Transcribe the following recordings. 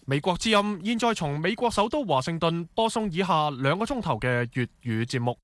美國之音現在從美國首都華盛頓播送以下2個鐘頭嘅粵語節目。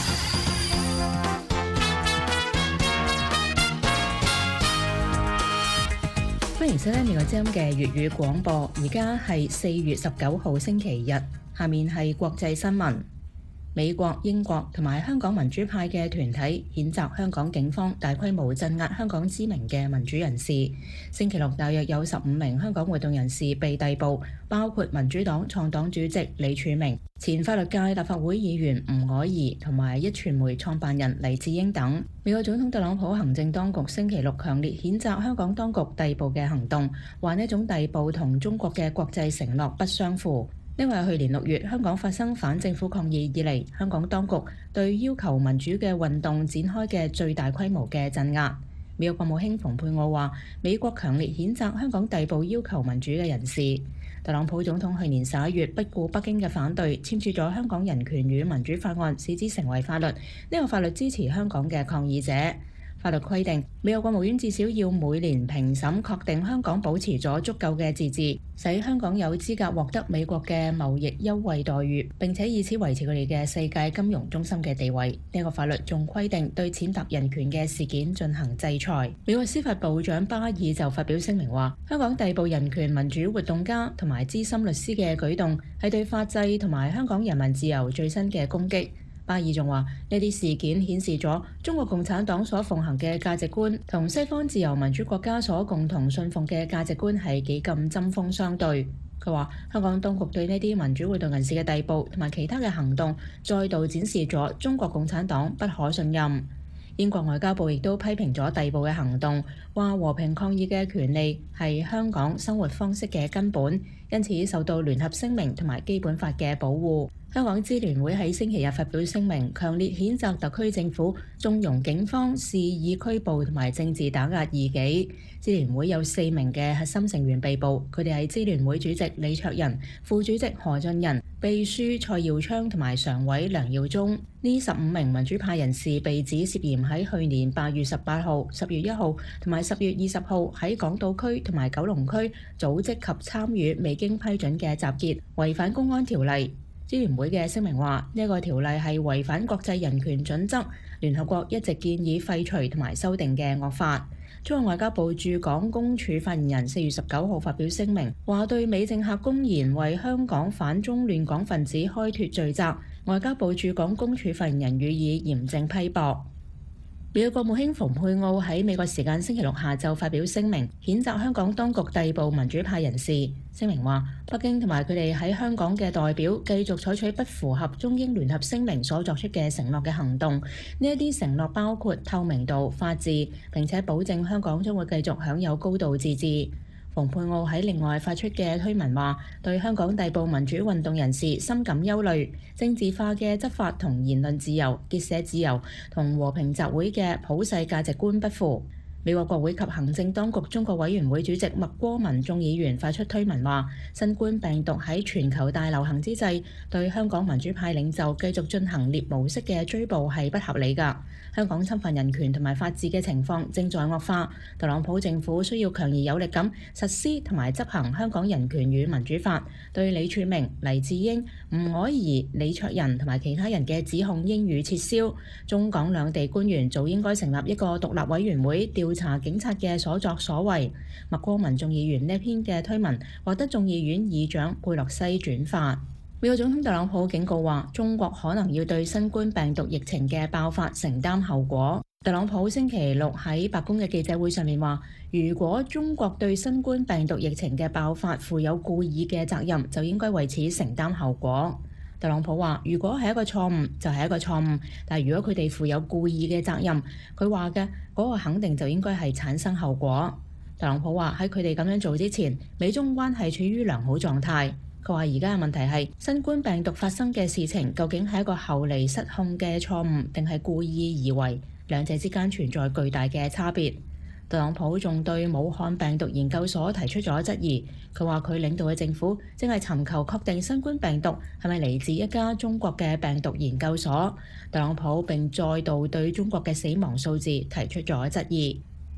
歡迎收聽美國之音嘅粵語廣播，而家係4月19號星期日，下面係國際新聞。美國、英國同埋香港民主派嘅團體譴責香港警方大規模鎮壓香港知名嘅民主人士。星期六大約有15名香港活動人士被逮捕，包括民主黨創黨主席李柱銘、前法律界立法會議員吳靄儀同埋壹傳媒創辦人黎智英等。美國總統特朗普行政當局星期六強烈譴責香港當局逮捕嘅行動，話呢種逮捕同中國嘅國際承諾不相符。因為去年6月香港發生反政府抗議以嚟，香港當局對要求民主嘅運動展開嘅最大規模嘅鎮壓。美國國務卿蓬佩奧話：美國強烈譴責香港逮捕要求民主嘅人士。特朗普總統去年11月不顧北京嘅反對，簽署咗《香港人權與民主法案》，使之成為法律。呢個法律支持香港嘅抗議者。法律規定，美國國務院至少要每年評審確定香港保持咗足夠嘅自治，使香港有資格獲得美國嘅貿易優惠待遇，並且以此維持佢哋嘅世界金融中心嘅地位。呢個法律仲規定對踐踏人權嘅事件進行制裁。美國司法部長巴爾就發表聲明話，香港逮捕人權民主活動家同埋資深律師嘅舉動係對法制同埋香港人民自由最新嘅攻擊。巴爾仲話：呢啲事件顯示咗中國共產黨所奉行嘅價值觀同西方自由民主國家所共同信奉嘅價值觀係幾咁針鋒相對。佢話：香港當局對呢啲民主活動人士嘅逮捕同埋其他嘅行動，再度展示咗中國共產黨不可信任。英國外交部亦都批評咗逮捕嘅行動，話和平抗議嘅權利係香港生活方式嘅根本，因此受到聯合聲明同埋基本法嘅保護。香港支聯會喺星期日發表聲明，強烈譴責特區政府縱容警方肆意拘捕同埋政治打壓異己。支聯會有4名嘅核心成員被捕，佢哋係支聯會主席李卓人、副主席何俊仁、秘書蔡耀昌同埋常委梁耀忠。呢15名民主派人士被指涉嫌喺去年8月18號、10月1號同埋10月20號喺港島區同埋九龍區組織及參與未經批准嘅集結，違反公安條例。支聯會嘅聲明話：呢個條例係違反國際人權準則，聯合國一直建議廢除同埋修訂嘅惡法。中國外交部駐港公署發言人4月19號發表聲明，話對美政客公然為香港反中亂港分子開脫罪責，外交部駐港公署發言人予以嚴正批駁。美國國務卿蓬佩奧喺美國時間星期六下晝發表聲明，譴責香港當局逮捕民主派人士。聲明話，北京同埋佢哋喺香港嘅代表繼續採取不符合中英聯合聲明所作出嘅承諾嘅行動。呢一啲承諾包括透明度、法治，並且保證香港將會繼續享有高度自治。蓬佩奧喺另外發出嘅推文話，對香港逮捕民主運動人士深感憂慮，政治化嘅執法同言論自由、結社自由同和平集會嘅普世價值觀不符。美國國會及行政當局中國委員會主席麥戈文眾議員發出推文話，新冠病毒喺全球大流行之際，對香港民主派領袖繼續進行獵巫式嘅追捕係不合理㗎。香港侵犯人權同埋法治嘅情況正在惡化，特朗普政府需要強而有力咁實施同埋執行香港人權與民主法，對李柱銘、黎智英、吳靄儀、李卓人同埋其他人嘅指控應予撤銷。中港兩地官員早應該成立一個獨立委員會調查警察嘅所作所為。麥戈文眾議員呢篇嘅推文獲得眾議院議長佩洛西轉發。美國總統特朗普警告話，中國可能要對新冠病毒疫情嘅爆發承擔後果。特朗普星期六喺白宮嘅記者會上面話，如果中國對新冠病毒疫情嘅爆發負有故意嘅責任，就應該為此承擔後果。特朗普話，如果係一個錯誤，就係一個錯誤，但係如果佢哋負有故意嘅責任，佢話嘅嗰個肯定就應該係產生後果。特朗普話，喺佢哋咁樣做之前，美中關係處於良好狀態。佢話而家嘅問題係新冠病毒發生嘅事情究竟係一個後嚟失控嘅錯誤，定係故意而為？兩者之間存在巨大嘅差別。特朗普仲對武漢病毒研究所提出咗質疑。佢話佢領導嘅政府正係尋求確定新冠病毒係咪嚟自一家中國嘅病毒研究所。特朗普並再度對中國嘅死亡數字提出咗質疑。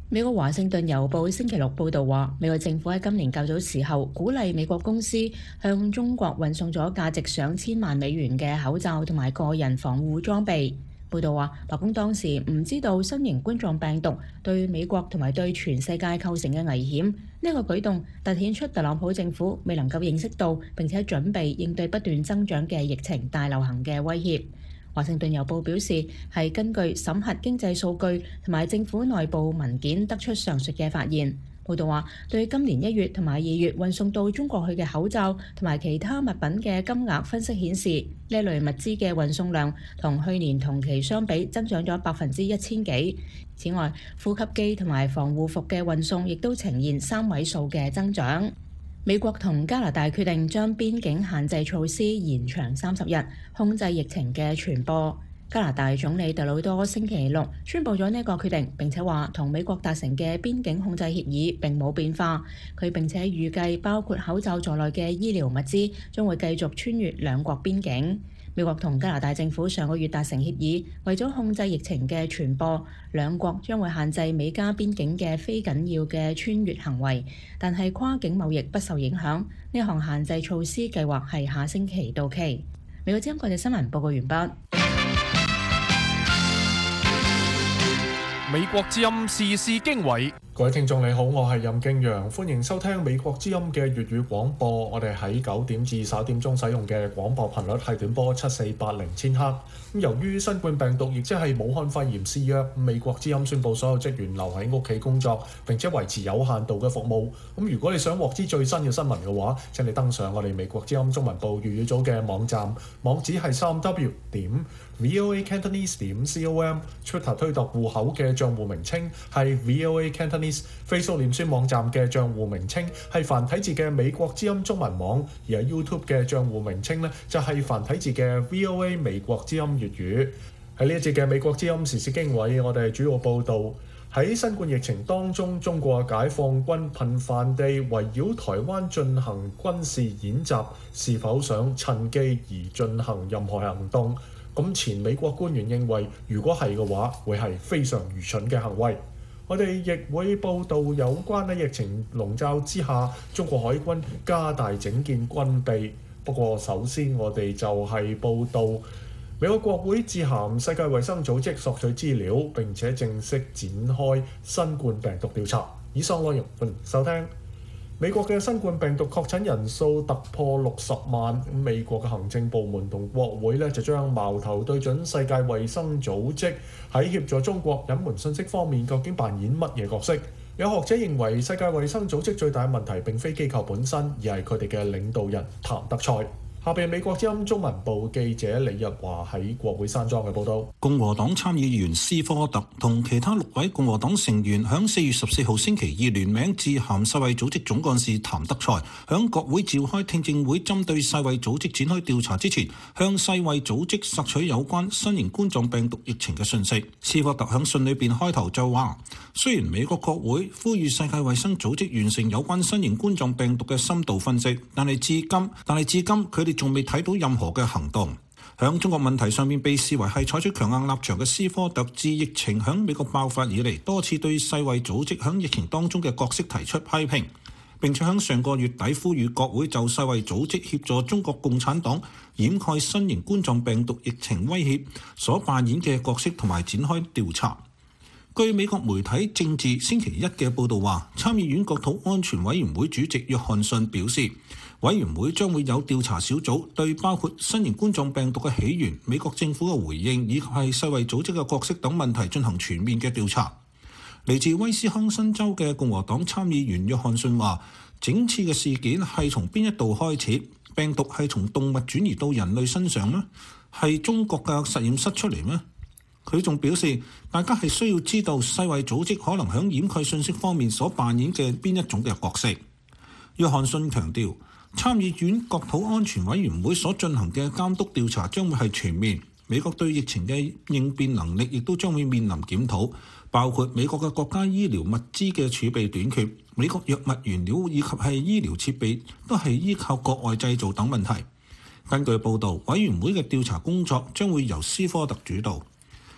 美國華盛頓郵報星期六報導話，美國政府喺今年較早時候鼓勵美國公司向中國運送咗價值上千萬美元嘅口罩同埋個人防護裝備。報導話，白宮當時唔知道新型冠狀病毒對美國同埋對全世界構成嘅危險。呢個舉動凸顯出特朗普政府未能夠認識到並且準備應對不斷增長嘅疫情大流行嘅威脅。華盛頓郵報表示，係根據審核經濟數據同埋政府內部文件得出上述嘅發現。報道話，對今年1月同埋2月運送到中國去嘅口罩同埋其他物品嘅金額分析顯示，呢類物資嘅運送量同去年同期相比增長咗1000幾。此外，呼吸機同埋防護服嘅運送亦都呈現3位數嘅增長。美國同加拿大決定將邊境限制措施延長30日，控制疫情嘅傳播。加拿大總理特魯多星期六宣布咗呢個決定，並且話同美國達成嘅邊境控制協議並冇變化。佢並且預計包括口罩在內嘅醫療物資將會繼續穿越兩國邊境。美國同加拿大政府上個月達成協議，為咗控制疫情嘅傳播，兩國將會限制美加邊境嘅非緊要嘅穿越行為，但係跨境貿易不受影響。呢項限制措施計劃係下星期到期。美國之音國際新聞報告完畢。 美國之音時事經緯， 各位聽眾你好，我係任敬陽，歡迎收聽美國之音嘅粵語廣播。我哋喺9點至11點鐘使用嘅廣播頻率係短波7480千赫。由於新冠病毒亦即係武漢肺炎肆虐，美國之音宣布所有職員留喺屋企工作，並且維持有限度嘅服務。如果你想獲知最新嘅新聞嘅話，請你登上我哋美國之音中文部粵語組嘅網站，網址係3w.voacantonese.com。Twitter 推特戶口嘅帳戶名稱係 VOA Cantonese。Facebook 臉書網站嘅帳戶名稱係繁體字嘅美國之音中文網，而喺 YouTube 嘅帳戶名稱呢，就係繁體字嘅 VOA 美國之音粵語。喺呢一節嘅美國之音時事經緯，我哋主要報導喺新冠疫情當中，中國解放軍頻繁地圍繞台灣進行軍事演習，是否想趁機而進行任何行動？咁前美國官員認為，如果係嘅話，會係非常愚蠢嘅行為。我哋亦會報導有關喺疫情籠罩之下，中國海軍加大整建軍備。不過首先我哋就係報導美國國會致函世界衛生組織索取資料，並且正式展開新冠病毒調查。以上內容歡迎收聽。美國嘅新冠病毒確診人數突破60萬，美國嘅行政部門同國會就將矛頭對準世界衛生組織喺協助中國隱瞞信息方面究竟扮演乜嘢角色。有學者認為世界衛生組織最大嘅問題並非機構本身，而係佢哋嘅領導人譚德塞。下邊美國之音中文部記者李日華喺國會山莊嘅報導。 共和黨參議員斯科特同其他6位共和黨成員響4月14號星期二聯名致函世衛組織總幹事譚德塞，響國會召開聽證會針對世衛組織展開調查之前，向世衛組織索取有關新型冠狀病毒疫情嘅信息。斯科特響信裏邊開頭就話，雖然美國國會呼籲世界衛生組織完成有關新型冠狀病毒嘅深度分析，但係至今佢哋仲未睇到任何嘅行動。響中國問題上面被視為係採取強硬立場嘅斯科特，自疫情響美國爆發以嚟，多次對世衛組織響疫情當中嘅角色提出批評，並且響上個月底呼籲國會就世衛組織協助中國共產黨掩蓋新型冠狀病毒疫情威脅所扮演嘅角色同埋展開調查。據美國媒體政治星期一嘅報導話，參議院國土安全委員會主席約翰遜表示，委員會將會有調查小組對包括新型冠狀病毒嘅起源、美國政府嘅回應以及係世衛組織嘅角色等問題進行全面嘅調查。嚟自威斯康辛州嘅共和黨參議員約翰遜話，整次嘅事件係從邊一度開始？病毒係從動物轉移到人類身上咩？係中國嘅實驗室出嚟咩？佢仲表示，大家係需要知道世衛組織可能喺掩蓋信息方面所扮演嘅邊一種嘅角色。約翰遜強調，參議院國土安全委員會所進行嘅監督調查將會係全面，美國對疫情嘅應變能力亦都將會面臨檢討，包括美國嘅國家醫療物資嘅儲備短缺、美國藥物原料以及係醫療設備都係依靠國外製造等問題。根據報導，委員會嘅調查工作將會由斯科特主導。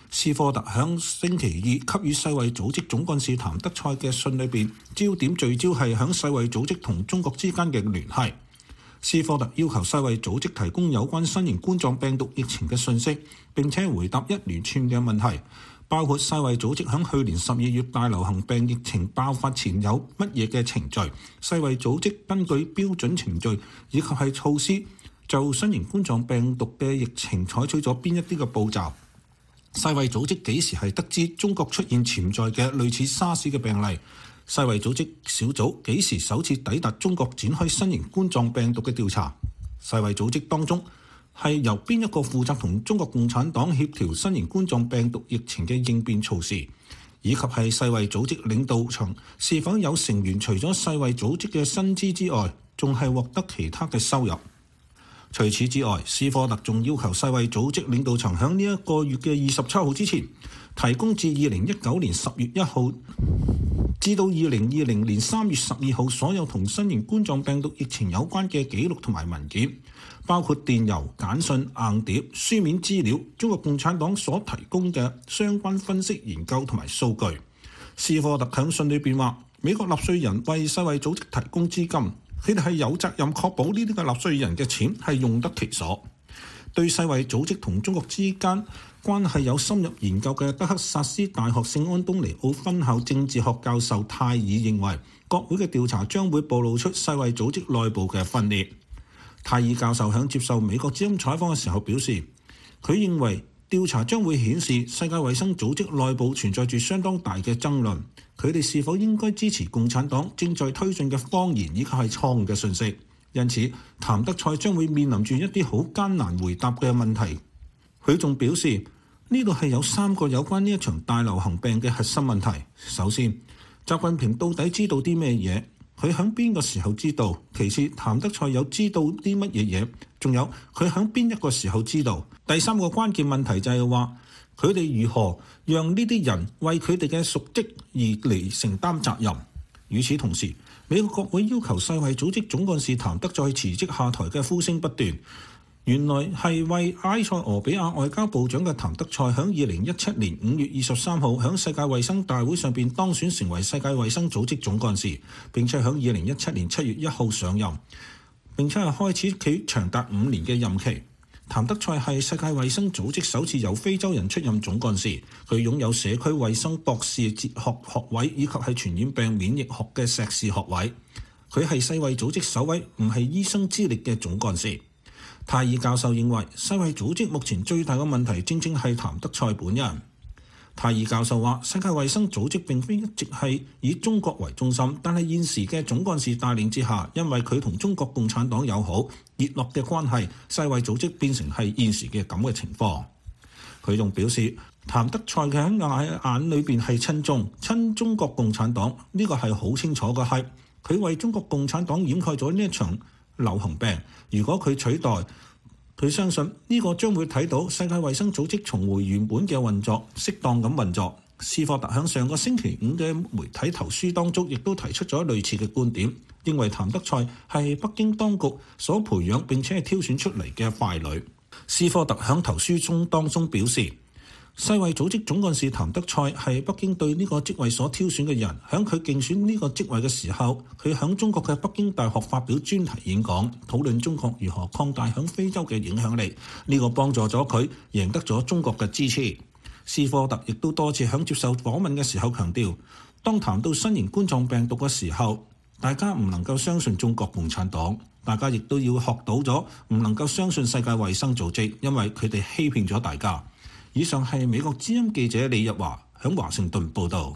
斯科特響星期二給予世衛組織總幹事譚德塞嘅信裏邊，焦點聚焦係響世衛組織同中國之間嘅聯繫。斯科特要求世衛組織提供有關新型冠狀病毒疫情嘅信息，並且回答一連串嘅問題，包括世衛組織響去年12月大流行病疫情爆發前有乜嘢嘅程序，世衛組織根據標準程序以及係措施就新型冠狀病毒嘅疫情採取咗邊一啲嘅步驟。世衛組織幾時係得知中國出現潛在嘅類似沙士嘅病例？世衛組織小組幾時首次抵達中國展開新型冠狀病毒嘅調查？世衛組織當中係由邊一個負責同中國共產黨協調新型冠狀病毒疫情嘅應變措施？以及係世衛組織領導層是否有成員除咗世衛組織嘅薪資之外，仲係獲得其他嘅收入？除此之外，斯科特仲要求世衛組織領導層喺呢一個月嘅27號之前，提供自2019年10月1號至到2020年3月12號所有同新型冠狀病毒疫情有關嘅記錄同埋文件，包括電郵、簡訊、硬碟、書面資料、中國共產黨所提供嘅相關分析研究同埋數據。斯科特喺信裏邊話，美國納稅人為世衛組織提供資金，佢哋係有責任確保呢啲嘅納稅人嘅錢係用得其所。對世衛組織同中國之間關係有深入研究嘅德克薩斯大學聖安東尼奧分校政治學教授泰爾認為，國會嘅調查將會暴露出世衛組織內部嘅分裂。泰爾教授喺接受美國之音採訪嘅時候表示，佢認為調查將會顯示世界衛生組織內部存在住相當大嘅爭論，佢哋是否應該支持共產黨正在推進嘅謊言以及係錯誤嘅信息。因此，譚德塞將會面臨住一啲好艱難回答嘅問題。佢仲表示，呢度係有3個有關呢一場大流行病嘅核心問題。首先，習近平到底知道啲咩嘢？佢喺邊個時候知道？其次，譚德塞有知道啲乜嘢嘢？仲有佢喺邊一個時候知道？第3個關鍵問題就係話，佢哋如何讓呢啲人為佢哋嘅瀆職而嚟承擔責任？與此同時，美國國會要求世衛組織總幹事譚德塞辭職下台嘅呼聲不斷。原來係為埃塞俄比亞外交部長嘅譚德塞喺2017年5月23號喺世界衛生大會上邊當選成為世界衛生組織總幹事，並且喺2017年7月1號上任，並且係開始佢長達5年嘅任期。譚德塞係世界衛生組織首次由非洲人出任總幹事，佢擁有社區衛生博士哲學學位以及係傳染病免疫學嘅碩士學位。佢係世衛組織首位唔係醫生資歷嘅總幹事。泰爾教授認為，世衛組織目前最大嘅問題正正係譚德塞本人。泰爾教授話，世界衛生組織並非一直係以中國為中心，但係現時嘅總幹事帶領之下，因為佢同中國共產黨友好熱絡嘅關係，世衛組織變成係現時嘅咁嘅情況。佢仲表示，譚德塞嘅喺眼裏邊係親中國共產黨，呢個係好清楚嘅，係佢為中國共產黨掩蓋咗呢一場流行病。如果佢取代，佢相信呢個將會睇到世界衛生組織重回原本嘅運作，適當咁運作。斯科特喺上個星期5嘅媒體投書當中，亦都提出咗類似嘅觀點，認為譚德塞係北京當局所培養並且係挑選出嚟嘅傀儡。斯科特喺投書當中表示，世衛組織總幹事譚德塞係北京對呢個職位所挑選嘅人。喺佢競選呢個職位嘅時候，佢喺中國嘅北京大學發表專題演講，討論中國如何擴大喺非洲嘅影響力。呢個幫助咗佢贏得咗中國嘅支持。斯科特亦都多次喺接受訪問嘅時候強調，當談到新型冠狀病毒嘅時候，大家唔能夠相信中國共產黨，大家亦都要學到咗唔能夠相信世界衛生組織，因為佢哋欺騙咗大家。以上係美國之音記者李日華喺華盛頓報導。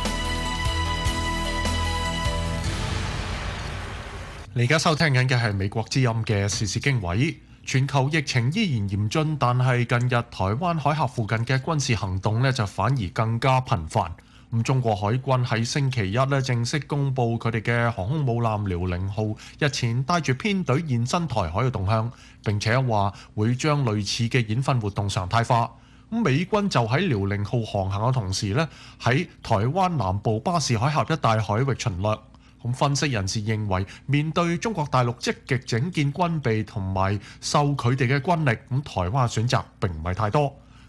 你而家收聽緊嘅係美國之音嘅時事經緯。全球疫情依然嚴峻，但係近日台灣海峽附近嘅軍事行動呢就反而更加頻繁。咁中國海軍喺星期一呢正式公布佢哋嘅航空母艦遼寧號日前帶住編隊現身台海嘅動向，並且話會將類似嘅演訓活動常態化。咁美軍就喺遼寧號航行嘅同時呢，喺台灣南部巴士海峽一帶海域巡邏。咁分析人士認為，面對中國大陸積極整建軍備同埋授佢哋嘅軍力，咁台灣嘅選擇並唔係太多。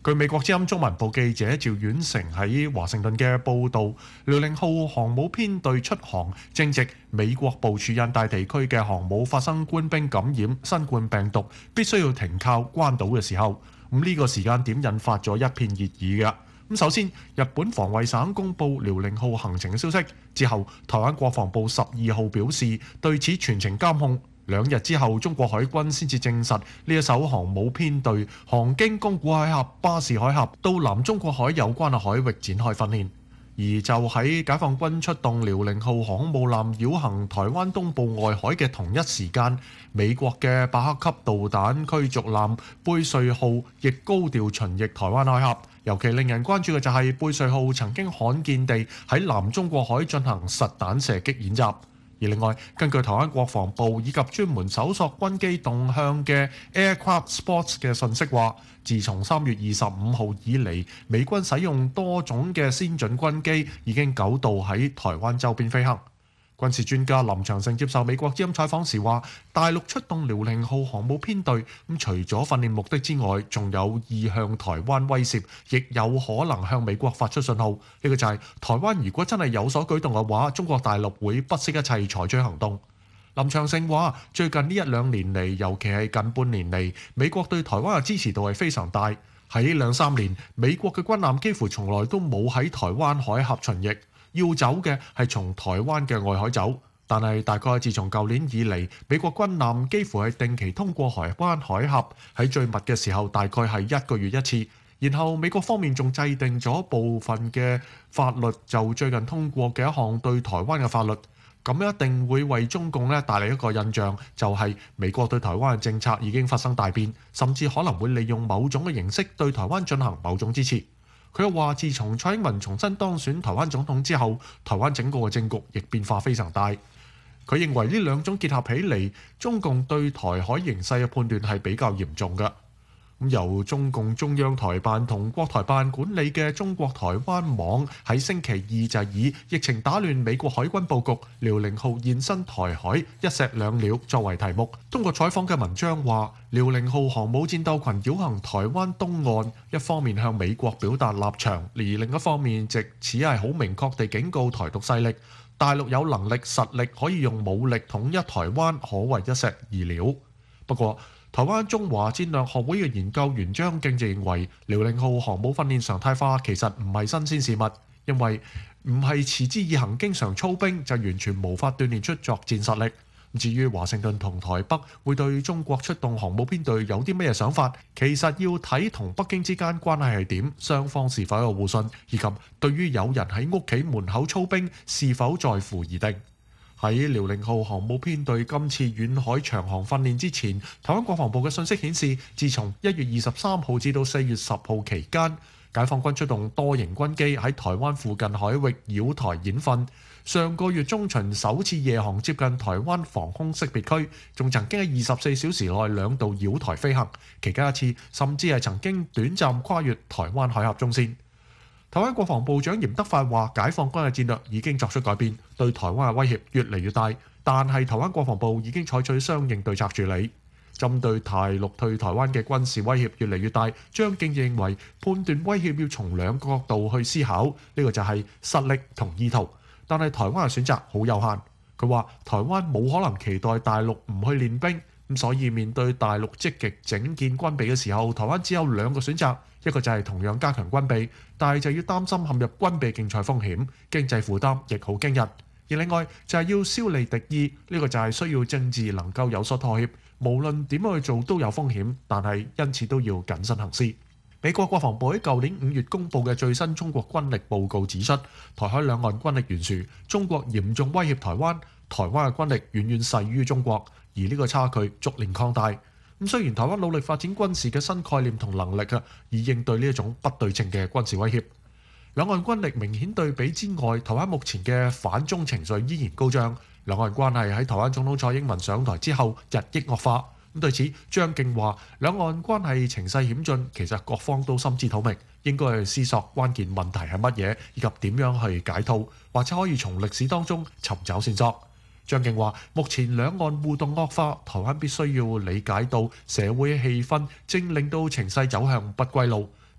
據美國之音中文部記者趙遠成喺華盛頓嘅報導，遼寧號航母編隊出航正值美國部署印太地區嘅航母發生官兵感染新冠病毒，必須要停靠關島嘅時候，呢個時間點引發咗一片熱議嘅。首先，日本防衛省公布遼寧號行程嘅消息之後，台灣國防部12號表示對此全程監控。2日之後，中國海軍先至證實呢一艘航母編隊航經宮古海峽、巴士海峽到南中國海有關嘅海域展開訓練。而就喺解放軍出動遼寧號航空母艦繞行台灣東部外海嘅同一時間，美國嘅伯克級導彈驅逐艦貝瑞號亦高調巡弋台灣海峽。尤其令人關注嘅就係貝瑞號曾經罕見地喺南中國海進行實彈射擊演習。而另外，根據台灣國防部以及專門搜索軍機動向嘅 Aircraft Sports 嘅信息話，自從3月25號以嚟，美軍使用多種嘅先進軍機已經9度喺台灣周邊飛行。軍事專家林長勝接受美國之音採訪時話，大陸出動遼寧號航母編隊，除咗訓練目的之外，仲有意向台灣威懾，亦有可能向美國發出信號。呢個就係台灣如果真係有所舉動嘅話，中國大陸會不惜一切採取行動。林長勝話，最近呢1-2年嚟，尤其係近半年嚟，美國對台灣嘅支持度係非常大。喺2-3年，美國嘅軍艦幾乎從來都冇喺台灣海峽巡弋。要走嘅係從台灣嘅外海走，但係大概自從舊年以嚟，美國軍艦幾乎係定期通過台灣海峽，喺最密嘅時候大概係1個月一次。然後美國方面仲制定咗部分嘅法律，就最近通過嘅一項對台灣嘅法律，咁一定會為中共帶嚟一個印象，就係美國對台灣嘅政策已經發生大變，甚至可能會利用某種嘅形式對台灣進行某種支持。佢又話，自從蔡英文重新當選台灣總統之後，台灣整個嘅政局亦變化非常大。佢認為呢兩種結合起嚟，中共對台海形勢嘅判斷係比較嚴重嘅。由中共中央台辦同國台辦管理嘅中國台灣網喺星期二就以疫情打亂美國海軍佈局，遼寧號現身台海，一石兩鳥作為題目。通過採訪嘅文章話，遼寧號航母戰鬥群繞行台灣東岸，一方面向美國表達立場，而另一方面藉此係好明確地警告台獨勢力，大陸有能力實力可以用武力統一台灣，可謂一石二鳥。不過，台灣中華戰略學會嘅研究員張敬就認為，遼寧號航母訓練常態化其實唔係新鮮事物，因為唔係持之以恆經常操兵就完全無法鍛鍊出作戰實力。至於華盛頓同台北會對中國出動航母編隊有啲咩想法，其實要睇同北京之間關係係點，雙方是否有互信，以及對於有人喺屋企門口操兵是否在乎而定。喺遼寧號航母編隊今次遠海長航訓練之前，台灣國防部嘅信息顯示，自從1月23號至到4月10號期間，解放軍出動多型軍機喺台灣附近海域繞台演訓。上個月中旬首次夜航接近台灣防空識別區，仲曾經喺24小時內2度繞台飛行，期間一次甚至係曾經短暫跨越台灣海峽中線。台灣國防部長嚴德發話，解放軍嘅戰略已經作出改變，對台灣嘅威脅越嚟越大，但係台灣國防部已經採取相應對策處理。針對大陸對台灣嘅軍事威脅越嚟越大，張敬認為判斷威脅要從2個角度去思考，呢個就係實力同意圖。但係台灣嘅選擇好有限。佢話台灣冇可能期待大陸唔去練兵，咁所以面對大陸積極整建軍備嘅時候，台灣只有2個選擇，一個就係同樣加強軍備，但係就要擔心陷入軍備競賽風險，經濟負擔亦好驚人。而另外就係要消弭敵意，呢個就係需要政治能夠有所妥協，無論點樣去做都有風險，但係因此都要謹慎行事。美國國防部喺舊年5月公佈嘅最新中國軍力報告指出，台海兩岸軍力懸殊，中國嚴重威脅台灣，台灣嘅軍力遠遠勢於中國，而呢個差距逐年擴大。雖然台灣努力發展軍事嘅新概念同能力以應對呢一種不對稱嘅軍事威脅。兩岸軍力明顯對比之外，台灣目前嘅反中情緒依然高漲，兩岸關係喺台灣總統蔡英文上台之後日益惡化。對此，張敬話：兩岸關係情勢險峻，其實各方都心知肚明，應該去思索關鍵問題係乜嘢，以及點樣去解套，或者可以從歷史當中尋找線索。張敬話：目前兩岸互動惡化，台灣必須要理解到社會氣氛正令到情勢走向不歸路，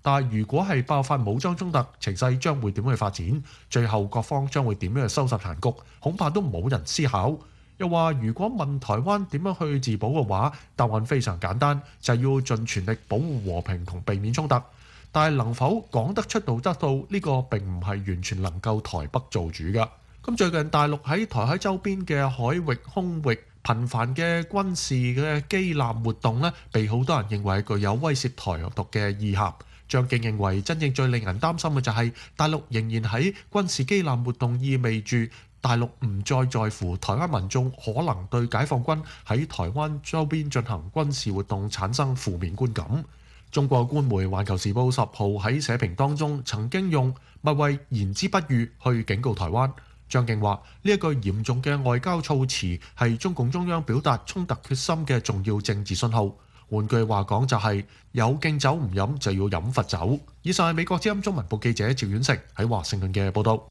但係如果係爆發武裝衝突，情勢將會點樣去發展？最後各方將會點樣去收拾殘局？恐怕都冇人思考。又話如果問台灣點樣去自保嘅話，答案非常簡單，就係要盡全力保護和平同避免衝突。但係能否講得出道得到呢個並唔係完全能夠台北做主㗎。咁最近大陸喺台海周邊嘅海域、空域頻繁嘅軍事嘅機艦活動呢，被好多人認為具有威懾台獨嘅意涵。張敬認為真正最令人擔心嘅就係大陸仍然喺軍事機艦活動，意味住大陸唔再在乎台灣民眾可能對解放軍喺台灣周邊進行軍事活動產生負面觀感。中國官媒《環球時報》10號喺社評當中曾經用勿謂言之不預去警告台灣。張敬話呢一句嚴重嘅外交措辭係中共中央表達衝突決心嘅重要政治信號。換句話講就係有敬酒唔飲就要飲罰酒。以上係美國之音中文部記者趙遠成喺華盛頓嘅報道。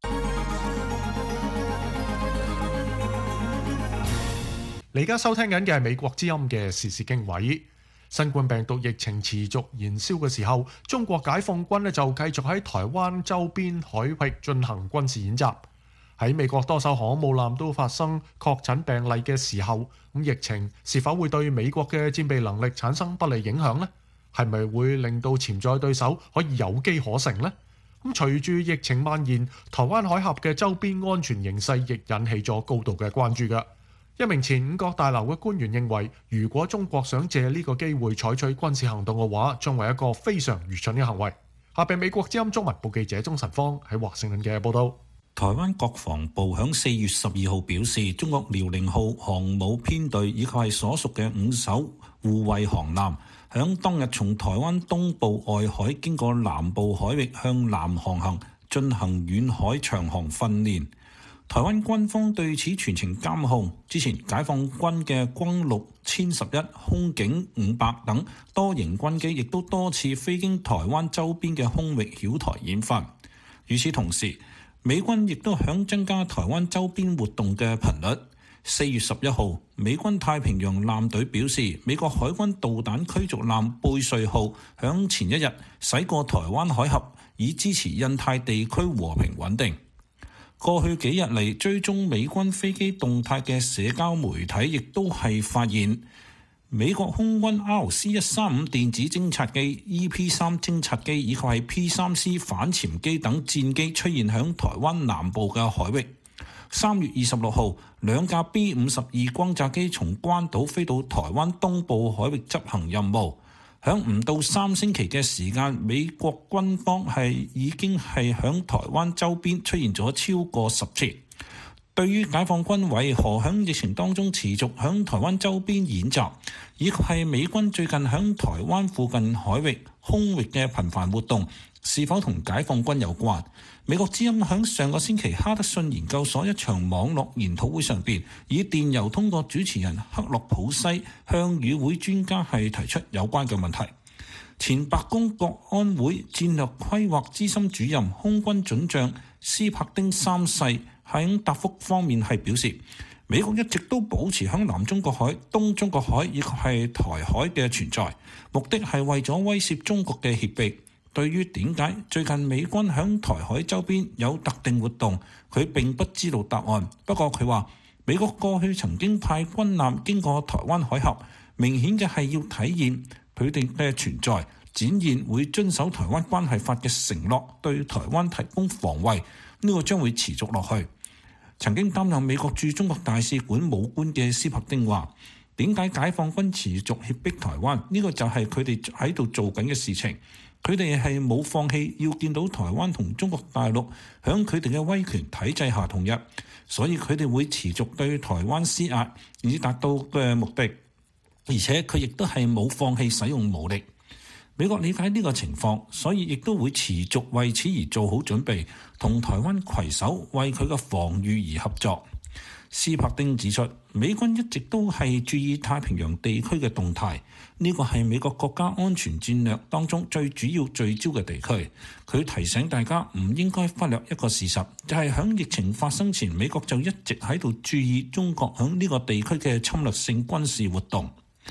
你而家收聽緊嘅係美國之音嘅時事經緯。新冠病毒疫情持續燃燒嘅時候，中國解放軍就繼續喺台灣周邊海域進行軍事演習。喺美國多艘航母艦都發生確診病例嘅時候，咁疫情是否會對美國嘅戰備能力產生不利影響呢？係咪會令到潛在對手可以有機可乘呢？咁隨住疫情蔓延，台灣海峽嘅周邊安全形勢亦引起咗高度嘅關注㗎。一名前五角大樓嘅官員認為，如果中國想借呢個機會採取軍事行動嘅話，將為一個非常愚蠢嘅行為。下邊美國之音中文部記者鐘晨芳喺華盛頓嘅報道。 台灣國防部響4月12號表示，中國遼寧號航母編隊以及係所屬嘅5艘護衛航艦，響當日從台灣東部外海經過南部海域向南航行，進行遠海長航訓練。台灣軍方對此全程監控。之前解放軍嘅轟六1011、空警500等多型軍機亦都多次飛經台灣周邊嘅空域繞台演訓。與此同時，美軍亦都響增加台灣周邊活動嘅頻率。4月11號，美軍太平洋艦隊表示，美國海軍導彈驅逐艦貝瑞號響前一日駛過台灣海峽，以支持印太地區和平穩定。過去幾日嚟追蹤美軍飛機動態嘅社交媒體亦都係發現，美國空軍 RC-135 電子偵察機、EP-3 偵察機以及係 P-3C 反潛機等戰機出現響台灣南部嘅海域。3月26號，兩架 B-52 轟炸機從關島飛到台灣東部海域執行任務。響唔到3星期嘅時間，美國軍方已經係響台灣周邊出現咗超過10次。對於解放軍為何響疫情當中持續響台灣周邊演習，以及係美軍最近響台灣附近海域、空域嘅頻繁活動，是否同解放軍有關？美國之音響上個星期哈德遜研究所一場網絡研討會上邊，以電郵通過主持人克洛普西向與會專家係提出有關嘅問題。前白宮國安會戰略規劃資深主任空軍准將斯柏丁三世喺答覆方面係表示，美國一直都保持響南中國海、東中國海以及係台海嘅存在，目的係為咗威懾中國嘅脅迫。對於點解最近美軍響台海周邊有特定活動，佢並不知道答案。不過佢話，美國過去曾經派軍艦經過台灣海峽，明顯嘅係要體現佢哋嘅存在，展現會遵守台灣關係法嘅承諾，對台灣提供防衛。呢個將會持續落去。曾經擔任美國駐中國大使館武官嘅斯柏丁話，點解解放軍持續脅迫台灣？呢個就係佢哋喺度做緊嘅事情。佢哋係冇放棄要見到台灣同中國大陸響佢哋嘅威權體制下統一，所以佢哋會持續對台灣施壓，以達到嘅目的。而且佢亦都係冇放棄使用武力。美國理解呢個情況，所以亦都會持續為此而做好準備，同台灣攜手為佢嘅防禦而合作。斯柏丁指出，美軍一直都係注意太平洋地區嘅動態，呢個係美國國家安全戰略當中最主要聚焦嘅地區。佢提醒大家唔應該忽略一個事實，就係響疫情發生前，美國就一直喺度注意中國響呢個地區嘅侵略性軍事活動。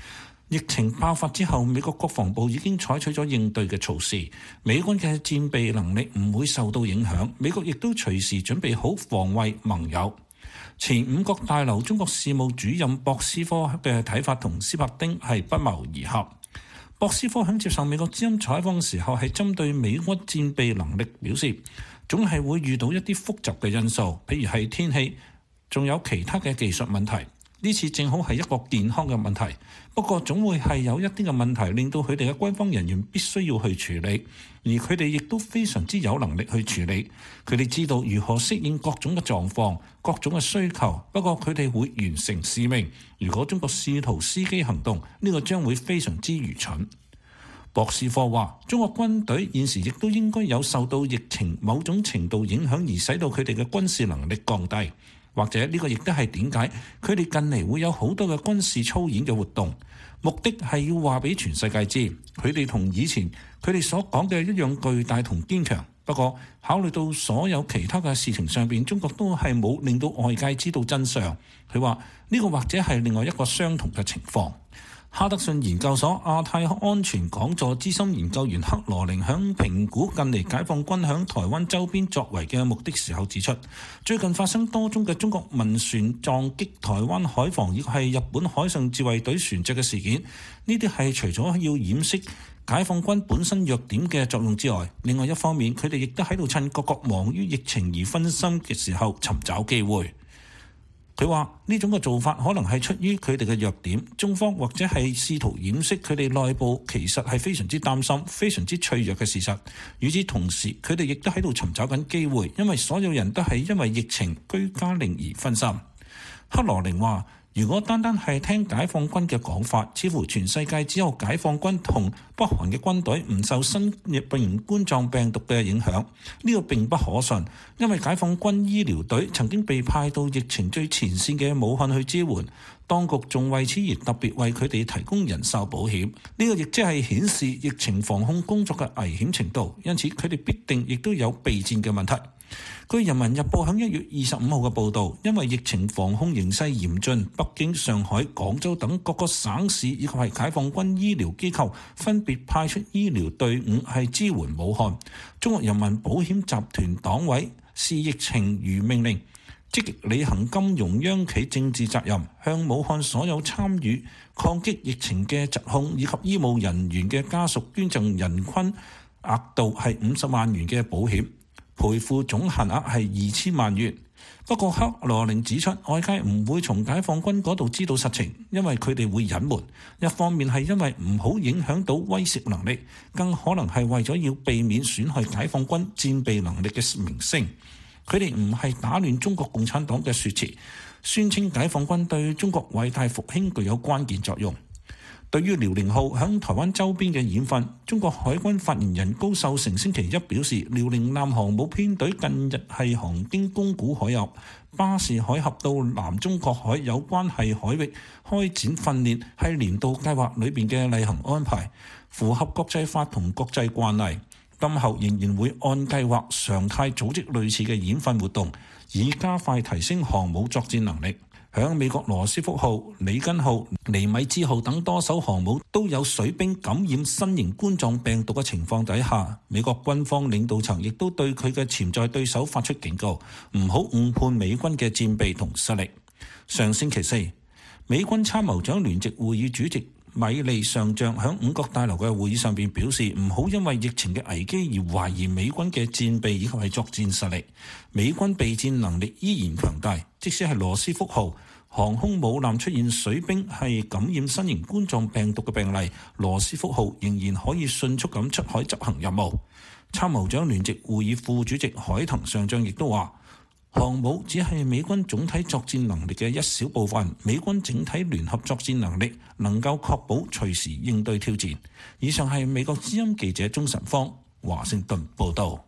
疫情爆發之後，美國國防部已經採取咗應對嘅措施，美軍嘅戰備能力唔會受到影響。美國亦都隨時準備好防衛盟友。前五角大樓中國事務主任博斯科嘅睇法同斯帕丁係不謀而合。博斯科響接受美國之音採訪嘅時候，係針對美軍戰備能力表示，總係會遇到一啲複雜嘅因素，譬如係天氣，仲有其他嘅技術問題。呢次正好係一個健康嘅問題，不過總會係有一啲嘅問題令到佢哋嘅軍方人員必須要去處理，而佢哋亦都非常之有能力去處理。佢哋知道如何適應各種嘅狀況、各種嘅需求，不過佢哋會完成使命。如果中國試圖伺機行動，呢個將會非常之愚蠢。博士科話：中國軍隊現時亦都應該有受到疫情某種程度影響，而使到佢哋嘅軍事能力降低。或者呢個亦都係點解佢哋近嚟會有好多嘅軍事操演嘅活動，目的係要話俾全世界知，佢哋同以前佢哋所講嘅一樣巨大同堅強。不過考慮到所有其他嘅事情上邊，中國都係冇令到外界知道真相。佢話呢個或者係另外一個相同嘅情況。哈德遜研究所亞太安全講座資深研究員克羅寧響評估近嚟解放軍響台灣周邊作為嘅目的時候指出，最近發生多宗嘅中國民船撞擊台灣海防亦係日本海上自衛隊船隻嘅事件，呢啲係除咗要掩飾解放軍本身弱點嘅作用之外，另外一方面佢哋亦都喺度趁各國忙於疫情而分心嘅時候尋找機會。佢話呢種嘅做法可能係出於佢哋嘅弱點，中方或者係試圖掩飾佢哋內部其實係非常之擔心、非常之脆弱嘅事實。與此同時，佢哋亦都喺度尋找緊機會，因為所有人都係因為疫情居家令而分心。克羅寧話：如果單單係聽解放軍嘅講法，似乎全世界只有解放軍同北韓嘅軍隊唔受新型冠狀病毒嘅影響，呢個並不可信，因為解放軍醫療隊曾經被派到疫情最前線嘅武漢去支援，當局仲為此而特別為佢哋提供人壽保險，呢個亦即係顯示疫情防控工作嘅危險程度，因此佢哋必定亦都有備戰嘅問題。據《人民日報》響1月25號嘅報導，因為疫情防控形勢嚴峻，北京、上海、廣州等各個省市以及係解放軍醫療機構分別派出醫療隊伍係支援武漢。中國人民保險集團黨委視疫情如命令，積極履行金融央企政治責任，向武漢所有參與抗擊疫情嘅疾控以及醫務人員嘅家屬捐贈人均額度係50萬元嘅保險。賠付總限額係2000萬元。不過克羅寧指出，外界唔會從解放軍嗰度知道實情，因為佢哋會隱瞞。一方面係因為唔好影響到威懾能力，更可能係為咗要避免損害解放軍戰備能力嘅名聲。佢哋唔係打亂中國共產黨嘅說辭，宣稱解放軍對中國偉大復興具有關鍵作用。對於遼寧號響台灣周邊嘅演訓，中國海軍發言人高秀成星期一表示，遼寧艦航母編隊近日係航經宮古海峽、巴士海峽到南中國海有關係海域開展訓練，係年度計劃裏邊嘅例行安排，符合國際法同國際慣例。今後仍然會按計劃常態組織類似嘅演訓活動，以加快提升航母作戰能力。響美國羅斯福號、里根號、尼米茲號等多艘航母都有水兵感染新型冠狀病毒嘅情況底下，美國軍方領導層亦都對佢嘅潛在對手發出警告，唔好誤判美軍嘅戰備同實力。上星期四，美軍參謀長聯席會議主席米利上將響五角大樓嘅會議上邊表示，唔好因為疫情嘅危機而懷疑美軍嘅戰備以及係作戰實力。美軍備戰能力依然強大，即使係羅斯福號航空母艦出現水兵係感染新型冠狀病毒嘅病例，羅斯福號仍然可以迅速咁出海執行任務。參謀長聯席會議副主席海騰上將亦都話，航母只係美軍總體作戰能力嘅一小部分，美軍整體聯合作戰能力能夠確保隨時應對挑戰。以上係美國之音記者鍾晨芳華盛頓報道。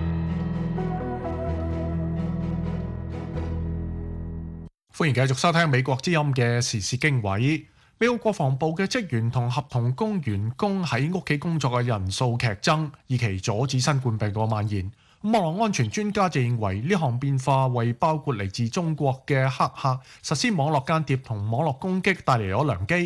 歡迎繼續收聽美國之音嘅時事經緯。美國國防部嘅職員同合同工員工喺屋企工作嘅人數劇增，以期阻止新冠病毒蔓延。網絡安全專家就認為呢項變化為包括嚟自中國嘅黑客實施網絡間諜同網絡攻擊帶嚟咗良機。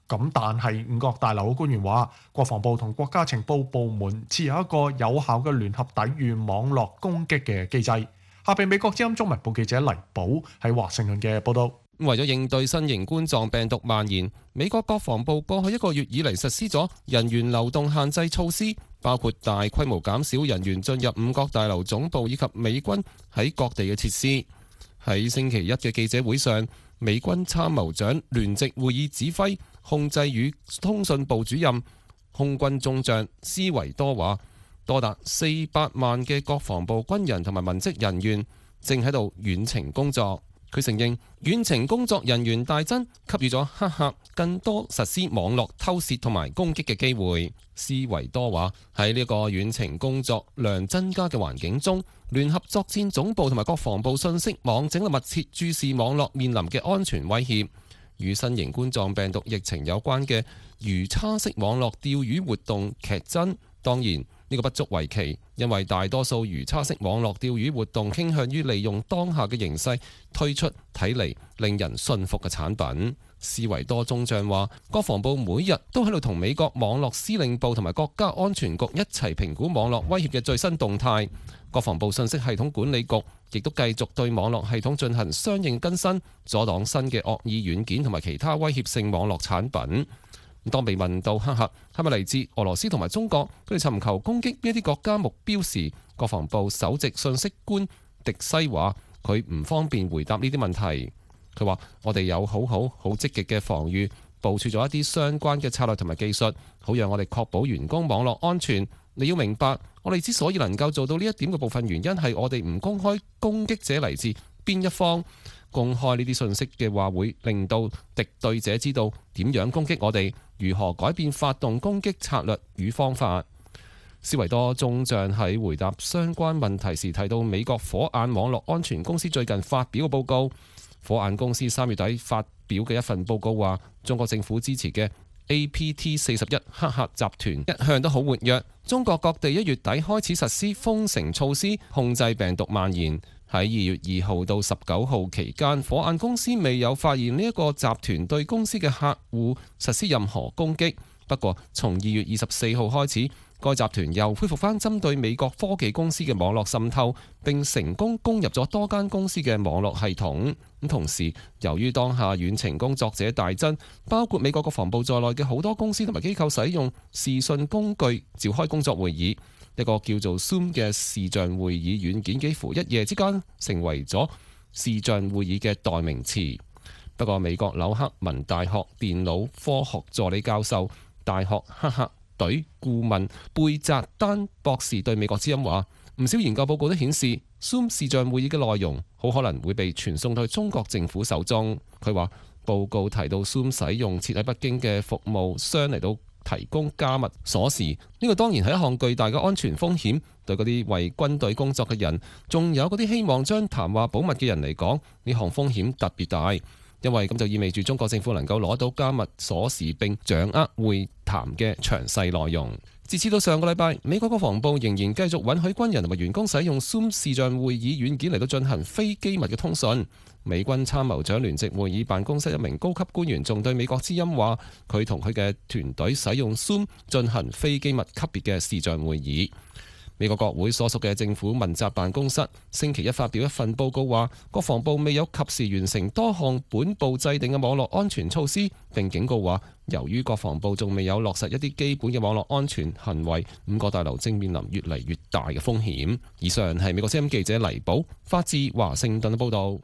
咁但係五角大樓嘅官員話，國防部同國家情報部門設有一個有效嘅聯合抵禦網絡攻擊嘅機制。下邊美國之音中文部記者黎寶喺華盛頓嘅報導。 為咗應對新型冠狀病毒蔓延，美國國防部過去1個月以嚟實施咗人員流動限制措施，包括大規模減少人員進入五角大樓總部以及美軍喺各地嘅設施。喺星期一嘅記者會上，美軍參謀長聯席會議指揮控制與通訊部主任空軍中將斯維多話，多達400萬嘅國防部軍人同埋文職人員正喺度遠程工作。佢承認遠程工作人員大增，給予咗黑客更多實施網絡偷竊同埋攻擊嘅機會。斯維多話喺呢個遠程工作量增加嘅環境中，聯合作戰總部同埋國防部信息網正密切注視網絡面臨嘅安全威脅。與新型冠狀病毒疫情有關嘅魚叉式網絡釣魚活動劇增。當然呢個不足為奇，因為大多數魚叉式網絡釣魚活動傾向於利用當下嘅形勢推出睇嚟令人信服嘅產品。斯維多中將話，國防部每日都喺度同美國網絡司令部同埋國家安全局一齊評估網絡威脅嘅最新動態。國防部信息系統管理局亦都繼續對網絡系統進行相應更新，阻擋新嘅惡意軟件同埋其他威脅性網絡產品。當被問到黑客係咪嚟自俄羅斯同埋中國，佢哋尋求攻擊邊一啲國家目標時，國防部首席信息官迪西話佢唔方便回答呢啲問題。佢話：我哋有好積極嘅防禦，部署咗一啲相關嘅策略同埋技術，好讓我哋確保員工網絡安全。你要明白，我哋之所以能夠做到呢一點嘅部分原因係我哋唔公開攻擊者嚟自邊一方。公開呢啲信息嘅話，會令到敵對者知道點樣攻擊我哋，如何改變發動攻擊策略與方法。斯維多中將喺回答相關問題時提到，美國火眼網絡安全公司最近發表嘅報告。火眼公司3月底發表嘅一份報告話，中國政府支持嘅 APT41 黑客集團一向都好活躍。中國各地1月底開始實施封城措施，控制病毒蔓延。喺2月2號到19號期間，火眼公司未有發現呢一個集團對公司嘅客戶實施任何攻擊。不過，從2月24號開始，該集團又恢復返針對美國科技公司嘅網絡滲透，並成功攻入咗多間公司嘅網絡系統。同時，由於當下遠程工作者大增，包括美國國防部在內嘅好多公司同埋機構使用視訊工具召開工作會議。一個叫做 Zoom 嘅視像會議軟件幾乎一夜之間成為咗視像會議嘅代名詞。不過，美國紐克文大學電腦科學助理教授、大學黑客隊顧問貝澤丹博士對美國之音話，唔少研究報告都顯示 Zoom 視像會議嘅內容好可能會被傳送到中國政府手中。佢話報告提到 Zoom 使用設喺北京嘅服務商嚟到提供加密鎖匙，呢個當然係一項巨大嘅安全風險。對嗰啲為軍隊工作嘅人，仲有嗰啲希望將談話保密嘅人嚟講，呢項風險特別大，因為咁就意味住中國政府能夠攞到加密鎖匙並掌握會談嘅詳細內容。截至到上個禮拜，美國國防部仍然繼續允許軍人同埋員工使用 Zoom 視像會議軟件嚟到進行非機密嘅通訊。美軍參謀長聯席會議辦公室一名高級官員仲對美國之音話，佢同佢嘅團隊使用 Zoom 進行非機密級別嘅視像會議。美國國會所屬嘅政府問責辦公室星期一發表一份報告話，國防部未有及時完成多項本部制定嘅網絡安全措施，並警告話，由於國防部仲未有落實一啲基本嘅網絡安全行為，五角大樓正面臨越嚟越大嘅風險。以上係美國之音記者黎寶發自華盛頓嘅報導。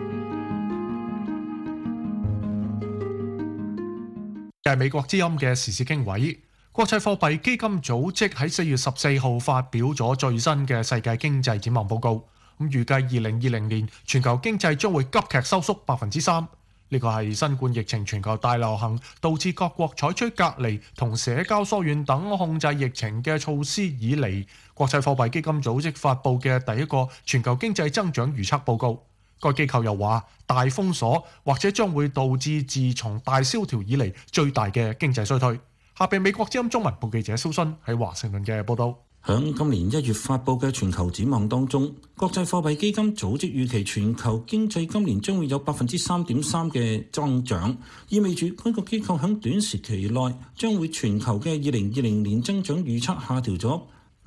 係美國之音嘅時事經緯。國際貨幣基金組織喺4月14號發表咗最新嘅世界經濟展望報告，預計2020年全球經濟將會急劇收縮3%。呢個係新冠疫情全球大流行導致各國採取隔離同社交疏遠等控制疫情嘅措施以嚟，國際貨幣基金組織發布嘅第一個全球經濟增長預測報告。該機構又話，大封鎖或者將會導致自從大蕭條以嚟最大嘅經濟衰退。下邊美國之音中文部記者蘇信喺華盛頓嘅報道。 響今年1月發布嘅全球展望當中，國際貨幣基金組織預期全球經濟今年將會有3.3%嘅增長，意味住該個機構響短時期內將會全球嘅2020年增長預測下調咗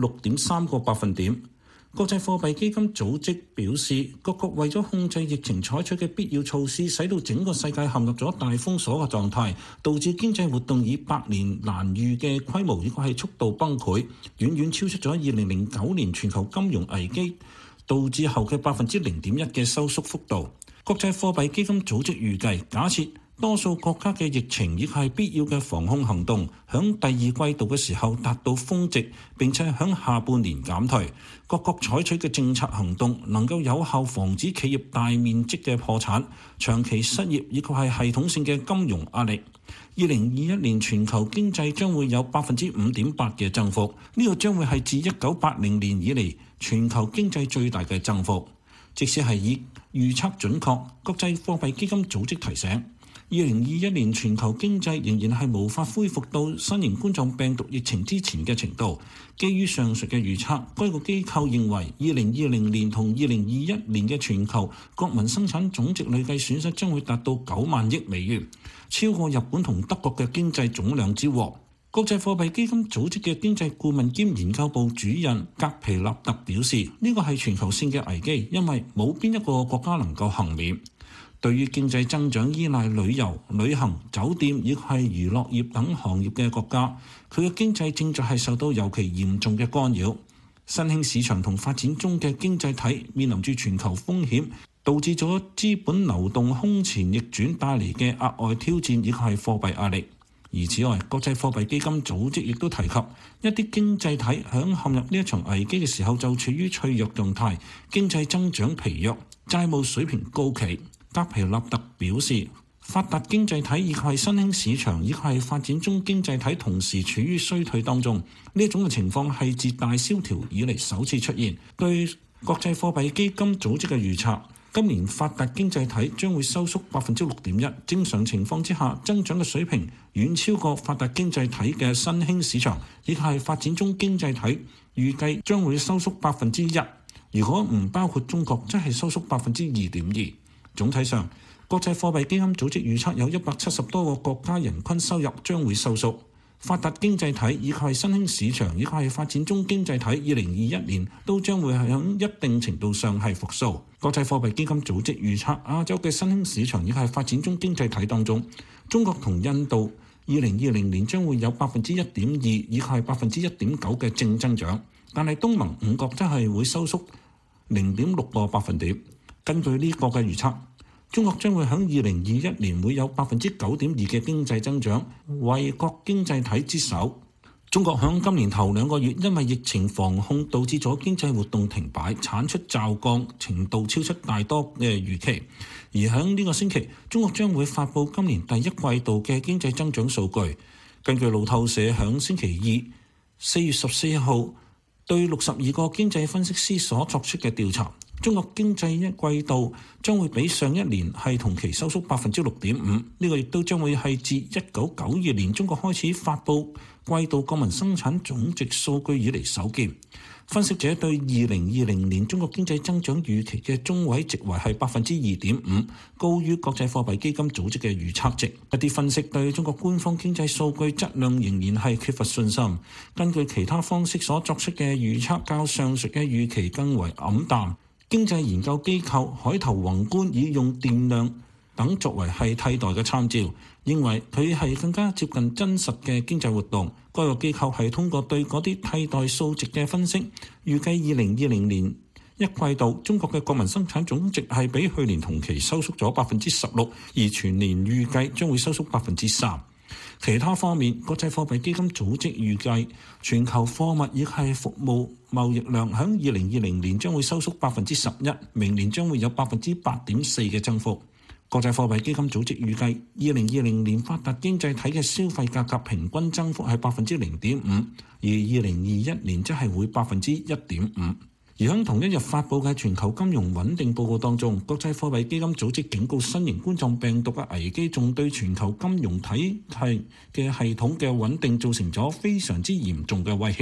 6.3個百分點。國際貨幣基金組織表示，各國為咗控制疫情採取嘅必要措施，使到整個世界陷入咗大封鎖嘅狀態，導致經濟活動以百年難遇嘅規模，亦係速度崩潰，遠遠超出咗2009年全球金融危機導致後嘅0.1%嘅收縮幅度。國際貨幣基金組織預計，假設多數國家嘅疫情亦係必要嘅防控行動，響第二季度嘅時候達到峰值，並且響下半年減退。各國採取嘅政策行動能夠有效防止企業大面積嘅破產、長期失業，以及係系統性嘅金融壓力。2021年全球經濟將會有5.8%嘅增幅，呢個將會係自1980年以嚟全球經濟最大嘅增幅。即使係以預測準確，國際貨幣基金組織提醒，2021年全球經濟仍然係無法恢復到新型冠狀病毒疫情之前嘅程度。基於上述嘅預測，該個機構認為2020年同2021年嘅全球國民生產總值累計損失將會達到9萬億美元，超過日本同德國嘅經濟總量之和。國際貨幣基金組織嘅經濟顧問兼研究部主任格皮納特表示，呢個係全球性嘅危機，因為冇邊一個國家能夠幸免。對於經濟增長依賴旅遊、旅行、酒店以及係娛樂業等行業嘅國家，佢嘅經濟正在係受到尤其嚴重嘅干擾。新興市場同發展中嘅經濟體面臨住全球風險，導致咗資本流動空前逆轉帶嚟嘅額外挑戰，以及係貨幣壓力。而此外，國際貨幣基金組織亦都提及，一啲經濟體響陷入呢一場危機嘅時候就處於脆弱狀態，經濟增長疲弱，債務水平高企。格皮納特表示，發達經濟體以及係新興市場以及係發展中經濟體同時處於衰退當中，呢一種嘅情況係自大蕭條以嚟首次出現。據國際貨幣基金組織嘅預測，今年發達經濟體將會收縮6.1%，正常情況之下，增長嘅水平遠超過發達經濟體嘅新興市場，亦係發展中經濟體預計將會收縮1%。如果唔包括中國，則係收縮2.2%。總體上，國際貨幣基金組織預測有170多個國家人均收入將會收縮。發達經濟體以及係新興市場以及係發展中經濟體2021年都將會喺一定程度上係復甦。國際貨幣基金組織預測亞洲嘅新興市場以及係發展中經濟體當中，中國同印度2020年將會有1.2%以及係1.9%嘅正增長，但係東盟5國則係會收縮0.6個百分點。根據呢個嘅預測，中國將會喺2021年會有9.2%嘅經濟增長，為各經濟體之首。中國喺今年頭2個月因為疫情防控導致咗經濟活動停擺，產出驟降程度超出大多嘅預期。而喺呢個星期，中國將會發布今年第一季度嘅經濟增長數據。根據路透社喺星期二4月14號對62個經濟分析師所作出嘅調查，中國經濟一季度將會比上一年係同期收縮6.5%，呢個亦都將會係自1992年中國開始發布季度國民生產總值數據以嚟首見。分析者對2020年中國經濟增長預期嘅中位值為係2.5%，高於國際貨幣基金組織嘅預測值。一啲分析對中國官方經濟數據質量仍然係缺乏信心，根據其他方式所作出嘅預測較上述嘅預期更為黯淡。經濟研究機構海頭宏觀以用電量等作為係替代嘅參照，認為佢係更加接近真實嘅經濟活動。該個機構係通過對嗰啲替代數值嘅分析，預計2020年一季度中國嘅國民生產總值係比去年同期收縮咗16%，而全年預計將會收縮3%。其他方面，國際貨幣基金組織預計全球貨物亦係服務貿易量喺2020年將會收縮11%，明年將會有8.4%嘅增幅。國際貨幣基金組織預計2020年發達經濟體嘅消費價格平均增幅係0.5%，而2021年則係會1.5%。而喺同一日發布嘅全球金融穩定報告當中，國際貨幣基金組織警告新型冠狀病毒嘅危機仲對全球金融體系嘅系統嘅穩定造成咗非常之嚴重嘅威脅。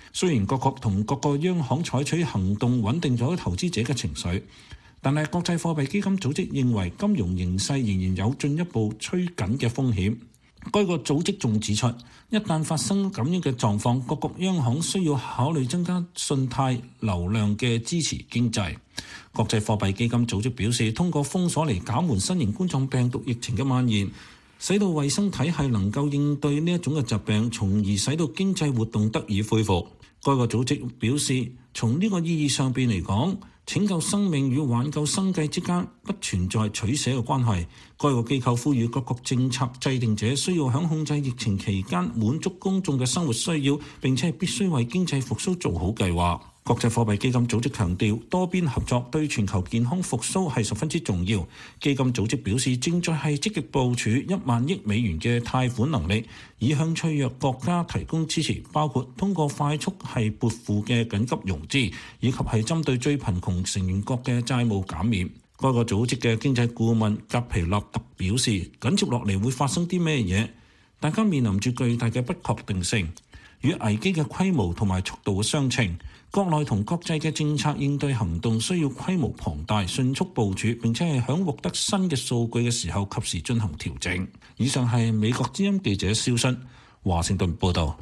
雖然各國同各個央行採取行動穩定咗投資者嘅情緒，但係國際貨幣基金組織認為金融形勢仍然有進一步趨緊嘅風險。該個組織仲指出，一旦發生咁樣嘅狀況，各國央行需要考慮增加信貸流量嘅支持經濟。國際貨幣基金組織表示，通過封鎖嚟減緩新型冠狀病毒疫情嘅蔓延，使到衛生體系能夠應對呢一種嘅疾病，從而使到經濟活動得以恢復。該個組織表示，從呢個意義上邊嚟講，拯救生命與挽救生計之間不存在取捨嘅關係。該個機構呼籲各國政策制定者需要喺控制疫情期間滿足公眾嘅生活需要，並且必須為經濟復甦做好計劃。國際貨幣基金組織強調，多邊合作對全球健康復甦係十分之重要。基金組織表示，正在係積極部署1萬億美元嘅貸款能力，以向脆弱國家提供支持，包括通過快速係撥付嘅緊急融資，以及係針對最貧窮成員國嘅債務減免。該個組織嘅經濟顧問格皮納特表示，緊接落嚟會發生啲咩嘢？大家面臨住巨大嘅不確定性，與危機嘅規模同埋速度嘅相稱。國內同國際嘅政策應對行動需要規模龐大、迅速部署，並且係喺獲得新嘅數據嘅時候及時進行調整。以上係美國之音記者蕭新華盛頓報導。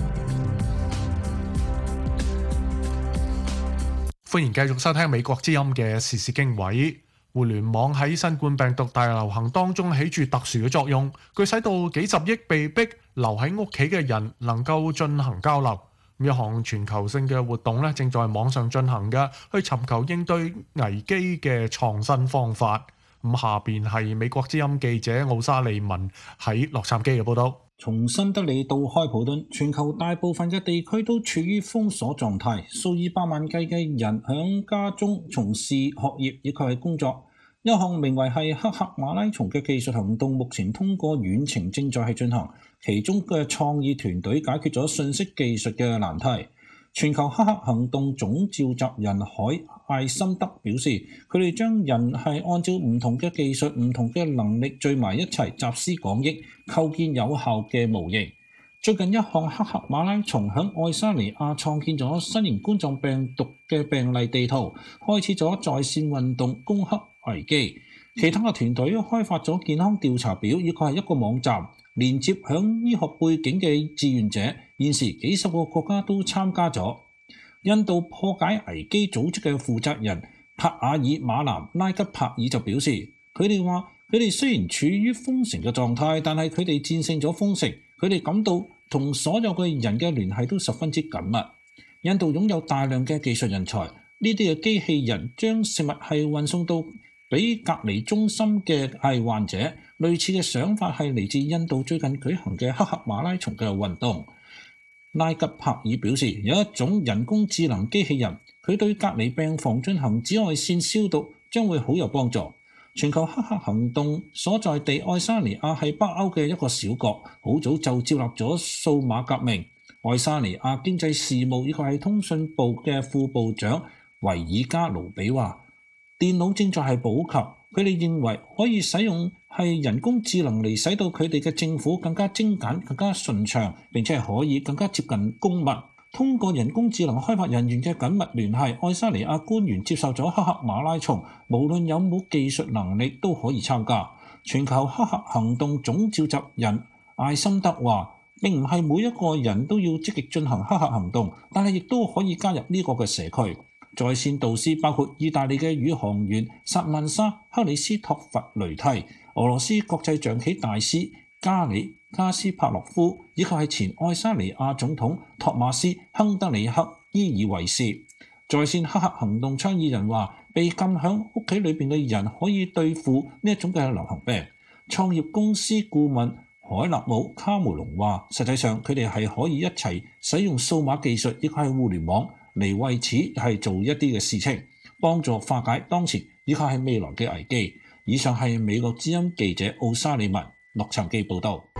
歡迎繼續收聽美國之音嘅時事經緯。互聯網喺新冠病毒大流行當中起住特殊嘅作用，佢使到幾十億被逼留喺屋企嘅人能夠進行交流。一項全球性嘅活動咧，正在網上進行嘅，去尋求應對危機嘅創新方法。下邊係美國之音記者奧沙利文喺洛杉磯嘅報導。 從新德里到開普敦，全球大部分嘅地區都處於封鎖狀態，數以百萬計嘅人響家中從事學業以及係工作。一項名為係黑客馬拉松嘅技術行動，目前通過遠程正在係進行。其中嘅創意團隊解決咗信息技術嘅難題。全球黑客行動總召集人海艾森德表示，佢哋將人係按照唔同嘅技術、唔同嘅能力聚埋一齊，集思廣益，構建有效嘅模型。最近一項黑客馬拉松響愛沙尼亞創建咗新型冠狀病毒嘅病例地圖，開始咗在線運動攻克危機。其他嘅團隊開發咗健康調查表，以及係一個網站，連接響醫學背景嘅志願者。現時幾十個國家都參加咗。印度破解危機組織嘅負責人帕爾馬南拉吉帕爾就表示，佢哋話佢哋雖然處於封城嘅狀態，但係佢哋戰勝咗封城。佢哋感到同所有嘅人嘅聯繫都十分之緊密。印度擁有大量嘅技術人才，呢啲嘅機器人將食物係運送到俾隔離中心嘅係患者。類似嘅想法係嚟自印度最近舉行嘅黑客馬拉松嘅運動。拉吉帕爾表示，有一種人工智能機器人，佢對隔離病房進行紫外線消毒，將會好有幫助。全球黑客行動所在地愛沙尼亞係北歐嘅一個小國，好早就接納咗數碼革命。愛沙尼亞經濟事務以及係通訊部嘅副部長維爾加盧比話，電腦正在係普及，佢哋認為可以使用係人工智能嚟使到佢哋嘅政府更加精簡、更加順暢，並且係可以更加接近公民。通過人工智能開發人員嘅緊密聯繫，愛沙尼亞官員接受咗黑客馬拉松，無論有冇技術能力都可以參加。全球黑客行動總召集人艾森德話，並唔係每一個人都要積極進行黑客行動，但係亦都可以加入呢個嘅社區。在線導師包括意大利嘅宇航員薩曼莎·克里斯托弗雷蒂、俄羅斯國際象棋大師加里加斯帕洛夫，以及係前愛沙尼亞總統托馬斯·亨德里克伊爾維斯。在線黑客行動倡議人話，被禁響屋企裏邊嘅人可以對付呢一種嘅流行病。創業公司顧問海納姆卡梅隆話，實際上佢哋係可以一齊使用數碼技術，亦係互聯網嚟為此係做一啲嘅事情，幫助化解當前以及係未來嘅危機。以上係美國之音記者奧沙利文洛杉磯報道。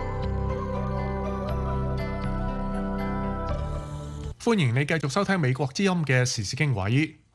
歡迎你繼續收聽美國之音嘅時事經緯。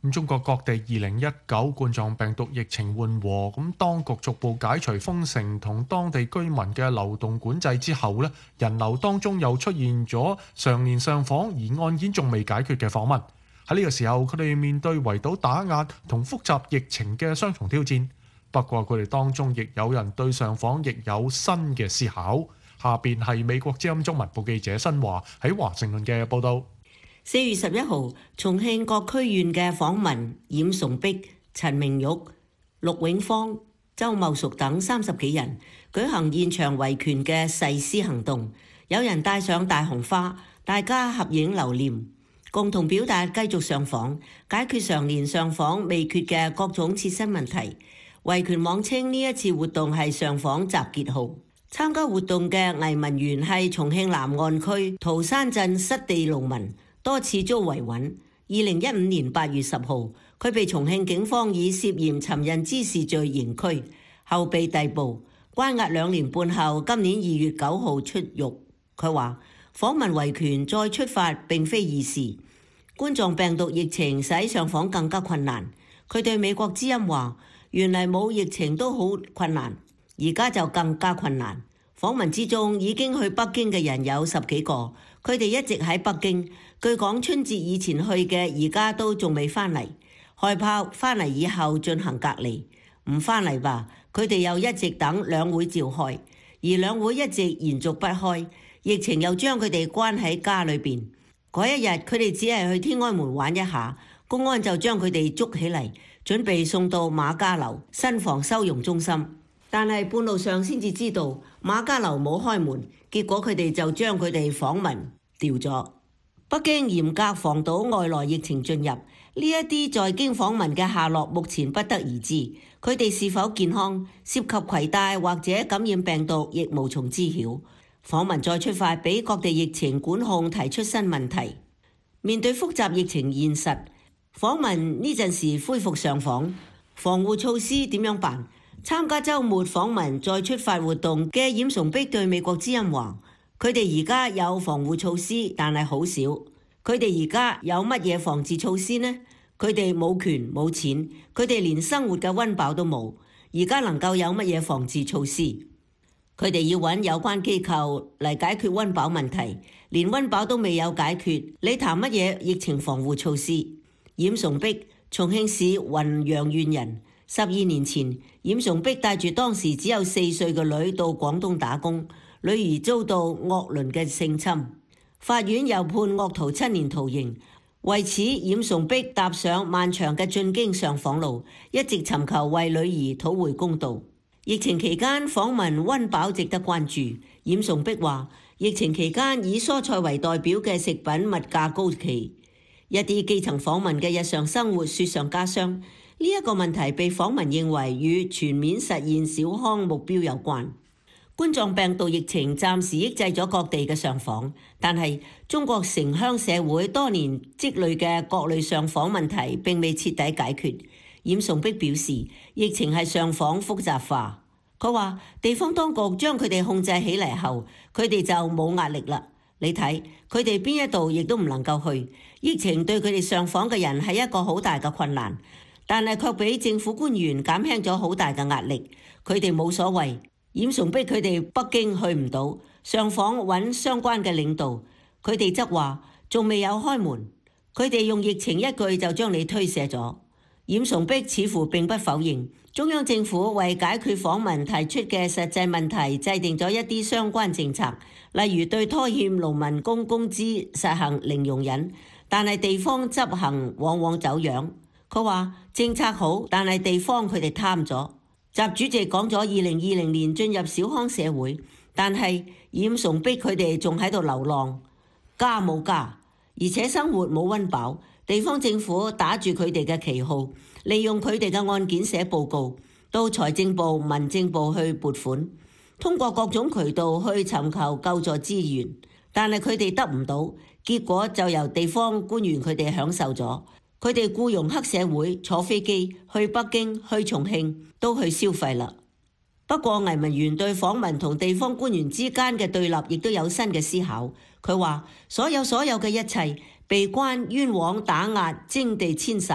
中國各地2019冠狀病毒疫情緩和，當局逐步解除封城同當地居民嘅流動管制之後呢，人流當中又出現咗常年上訪而案件仲未解決嘅訪民。喺呢個時候，佢哋面對圍堵打壓同複雜疫情嘅雙重挑戰。不過佢哋當中亦有人對上訪亦有新嘅思考。下邊係美國之音中文部記者新華喺華盛頓嘅報導。 4月11號，重慶各區縣嘅訪民冉崇碧、陳明玉、陸永芳、周茂淑等30幾人舉行現場維權嘅誓師行動，有人帶上大紅花，大家合影留念，共同表達繼續上訪、解決常年上訪未決嘅各種切身問題。維權網稱呢一次活動係上訪集結號。參加活動嘅藝文員係重慶南岸區桃山鎮失地農民，多次遭維穩。2015年8月10號，佢被重慶警方以涉嫌尋釁滋事罪刑拘，後被逮捕，關押2年半後，今年2月9號出獄。佢話：訪民維權再出發並非易事，冠狀病毒疫情使上訪更加困難。佢對美國之音話：原來冇疫情都好困難，而家就更加困難。訪民之中已經去北京嘅人有10幾個，佢哋一直喺北京。據講春節以前去嘅，而家都仲未返嚟，害怕返嚟以後進行隔離。唔返嚟吧，佢哋又一直等兩會召開，而兩會一直延續不開，疫情又將佢哋關喺家裏邊。嗰一日佢哋只係去天安門玩一下，公安就將佢哋捉起嚟，準備送到馬家樓新房收容中心。但係半路上先至知道馬家樓冇開門，結果佢哋就將佢哋訪民調咗。北京嚴格防堵外來疫情進入，呢一啲在京訪民嘅下落目前不得而知。佢哋是否健康、涉及攜帶或者感染病毒，亦無從知曉。訪民再出發，俾各地疫情管控提出新問題。面對複雜疫情現實，訪民呢陣時恢復上訪，防護措施點樣辦？參加週末訪民再出發活動嘅冉崇碧對美國之音話：佢哋而家有防護措施，但係好少。佢哋而家有乜嘢防治措施呢？佢哋冇權冇錢，佢哋連生活嘅溫飽都冇。而家能夠有乜嘢防治措施？佢哋要揾有關機構嚟解決溫飽問題，連溫飽都未有解決，你談乜嘢疫情防護措施？冉崇碧，重慶市雲陽縣人。12年前，冉崇碧帶住當時只有4歲嘅女到廣東打工，女兒遭到惡鄰嘅性侵，法院又判惡徒7年徒刑。為此，冉崇碧踏上漫長嘅進京上訪路，一直尋求為女兒討回公道。疫情期間訪民溫飽值得關注。冉崇碧話：疫情期間以蔬菜為代表嘅食品物價高企，一啲基層訪民嘅日常生活雪上加霜。呢一個問題被訪民認為與全面實現小康目標有關。冠狀病毒疫情暫時抑制咗各地嘅上訪，但係中國城鄉社會多年積累嘅各類上訪問題並未徹底解決。冉崇碧表示，疫情係上訪複雜化。佢話地方當局將佢哋控制起嚟後，佢哋就冇壓力啦。你睇佢哋邊一度亦都唔能夠去，疫情對佢哋上訪嘅人係一個好大嘅困難。但係卻俾政府官員減輕咗好大嘅壓力，佢哋冇所謂。冉崇碧佢哋北京去唔到，上訪揾相關嘅領導，佢哋則話仲未有開門，佢哋用疫情一句就將你推卸咗。冉崇碧似乎並不否認，中央政府為解決訪民提出嘅實際問題，制定咗一啲相關政策，例如對拖欠農民工資實行零容忍，但係地方執行往往走樣。佢話政策好，但係地方佢哋貪咗。習主席講咗2020年進入小康社會，但係冉崇碧佢哋仲喺度流浪，家冇家，而且生活冇溫飽。地方政府打住佢哋嘅旗號，利用佢哋嘅案件寫報告，到財政部、民政部去撥款，通過各種渠道去尋求救助資源，但係佢哋得唔到，結果就由地方官員佢哋享受咗。佢哋僱傭黑社會坐飛機去北京、去重慶都去消費啦。不過藝文員對訪民同地方官員之間嘅對立亦都有新嘅思考。佢話所有嘅一切被關、冤枉、打壓、徵地遷徙，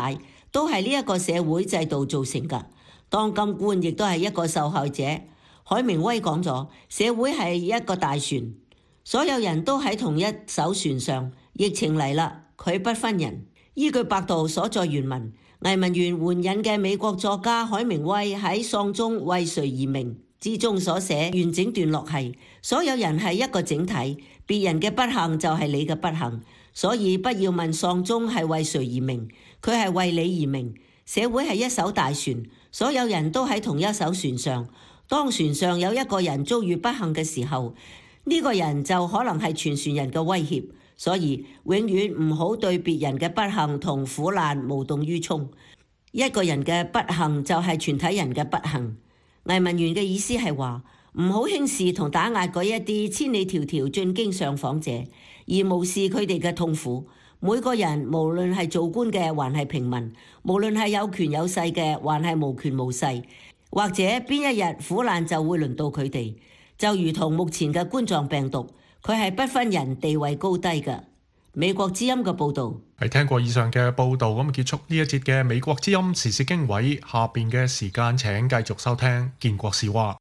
都係呢一個社會制度造成㗎。當金官亦都係一個受害者。海明威講咗，社會係一個大船，所有人都喺同一艘船上。疫情嚟啦，佢不分人。依據百度所在原文，藝文園援引嘅美國作家海明威喺《喪鐘為誰而鳴》之中所寫完整段落係：所有人係一個整體，別人嘅不幸就係你嘅不幸，所以不要問喪鐘係為誰而鳴，佢係為你而鳴。社會係一艘大船，所有人都喺同一艘船上。當船上有一個人遭遇不幸嘅時候，呢個人就可能係全船人嘅威脅。所以永遠唔好對別人嘅不幸同苦難無動於衷。一個人嘅不幸就係全體人嘅不幸。藝文園嘅意思係話，唔好輕視同打壓嗰一啲千里迢迢進京上訪者，而無視佢哋嘅痛苦。每個人無論係做官嘅還係平民，無論係有權有勢嘅還係無權無勢，或者邊一日苦難就會輪到佢哋，就如同目前嘅冠狀病毒，佢係不分人地位高低嘅。美國之音嘅報導。 係聽過以上嘅報導，咁結束呢一節嘅美國之音時事經緯。下邊嘅時間請繼續收聽建國是話。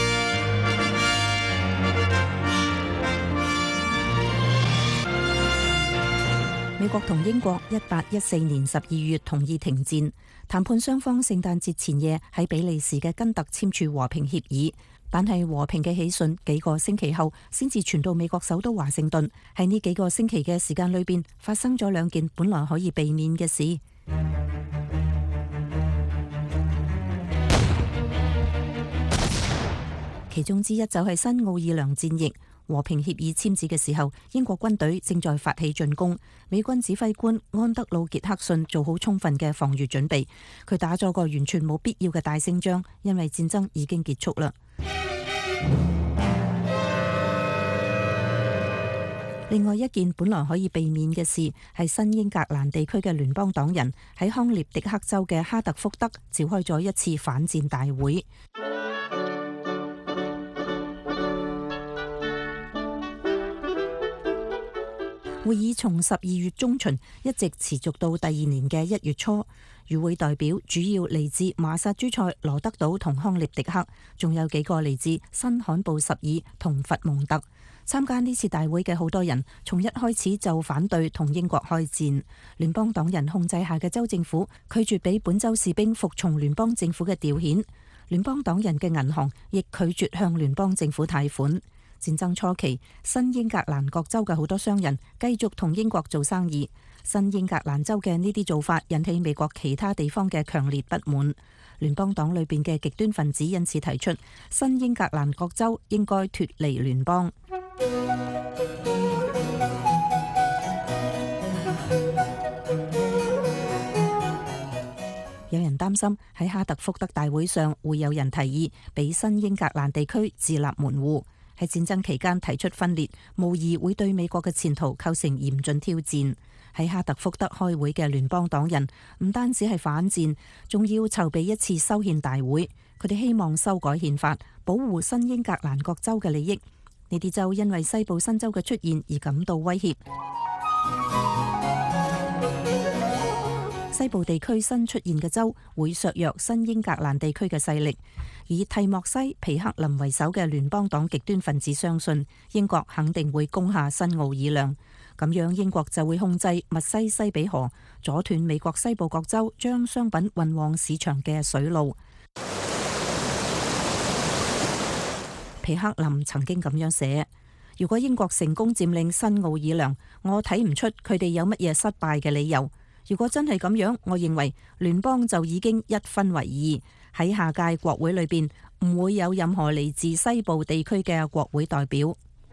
美國同英國1814年12月同意停戰，談判雙方聖誕節前夜喺比利時嘅根特簽署和平協議，但係和平嘅喜訊幾個星期後先至傳到美國首都華盛頓。喺呢幾個星期嘅時間裏邊，發生咗兩件本來可以避免嘅事。其中之一就係新奧爾良戰役。和平協議簽字嘅時候，英國軍隊正在發起進攻。美軍指揮官安德魯傑克遜做好充分嘅防禦準備，佢打咗個完全冇必要嘅大勝仗，因為戰爭已經結束啦。另外一件本來可以避免嘅事，係新英格蘭地區嘅聯邦黨人喺康涅狄克州嘅哈特福德召開咗一次反戰大會。會議從12月中旬一直持續到第二年嘅1月初。與會代表主要嚟自馬薩諸塞、羅德島同康涅狄克，仲有幾個嚟自新罕布什爾同佛蒙特。參加呢次大會嘅好多人，從一開始就反對同英國開戰。聯邦黨人控制下嘅州政府拒絕俾本州士兵服從聯邦政府嘅調遣，聯邦黨人嘅銀行亦拒絕向聯邦政府貸款。戰爭初期，新英格蘭各州嘅好多商人繼續同英國做生意。新英格蘭州嘅呢啲做法引起美國其他地方嘅強烈不滿。聯邦黨裏邊嘅極端分子因此提出，新英格蘭各州應該脫離聯邦。有人擔心喺哈特福德大會上會有人提議俾新英格蘭地區自立門戶。喺戰爭期間提出分裂，無疑會對美國嘅前途構成嚴峻挑戰。喺哈特福德開會嘅聯邦黨人唔單止係反戰，仲要籌備一次修憲大會。佢哋希望修改憲法，保護新英格蘭各州嘅利益。呢啲州因為西部新州嘅出現而感到威脅。西部地區新出現嘅州會削弱新英格蘭地區嘅勢力，以蒂莫西、皮克林為首嘅聯邦黨極端分子相信英國肯定會攻下新奧爾良，咁樣英國就會控制密西西比河，阻斷美國西部各州將商品運往市場嘅水路。皮克林曾經咁樣寫：如果英國成功佔領新奧爾良，我睇唔出佢哋有乜嘢失敗嘅理由。如果真係咁樣，我認為聯邦就已經一分為二，喺下屆國會裏邊唔會有任何嚟自西部地區嘅國會代表。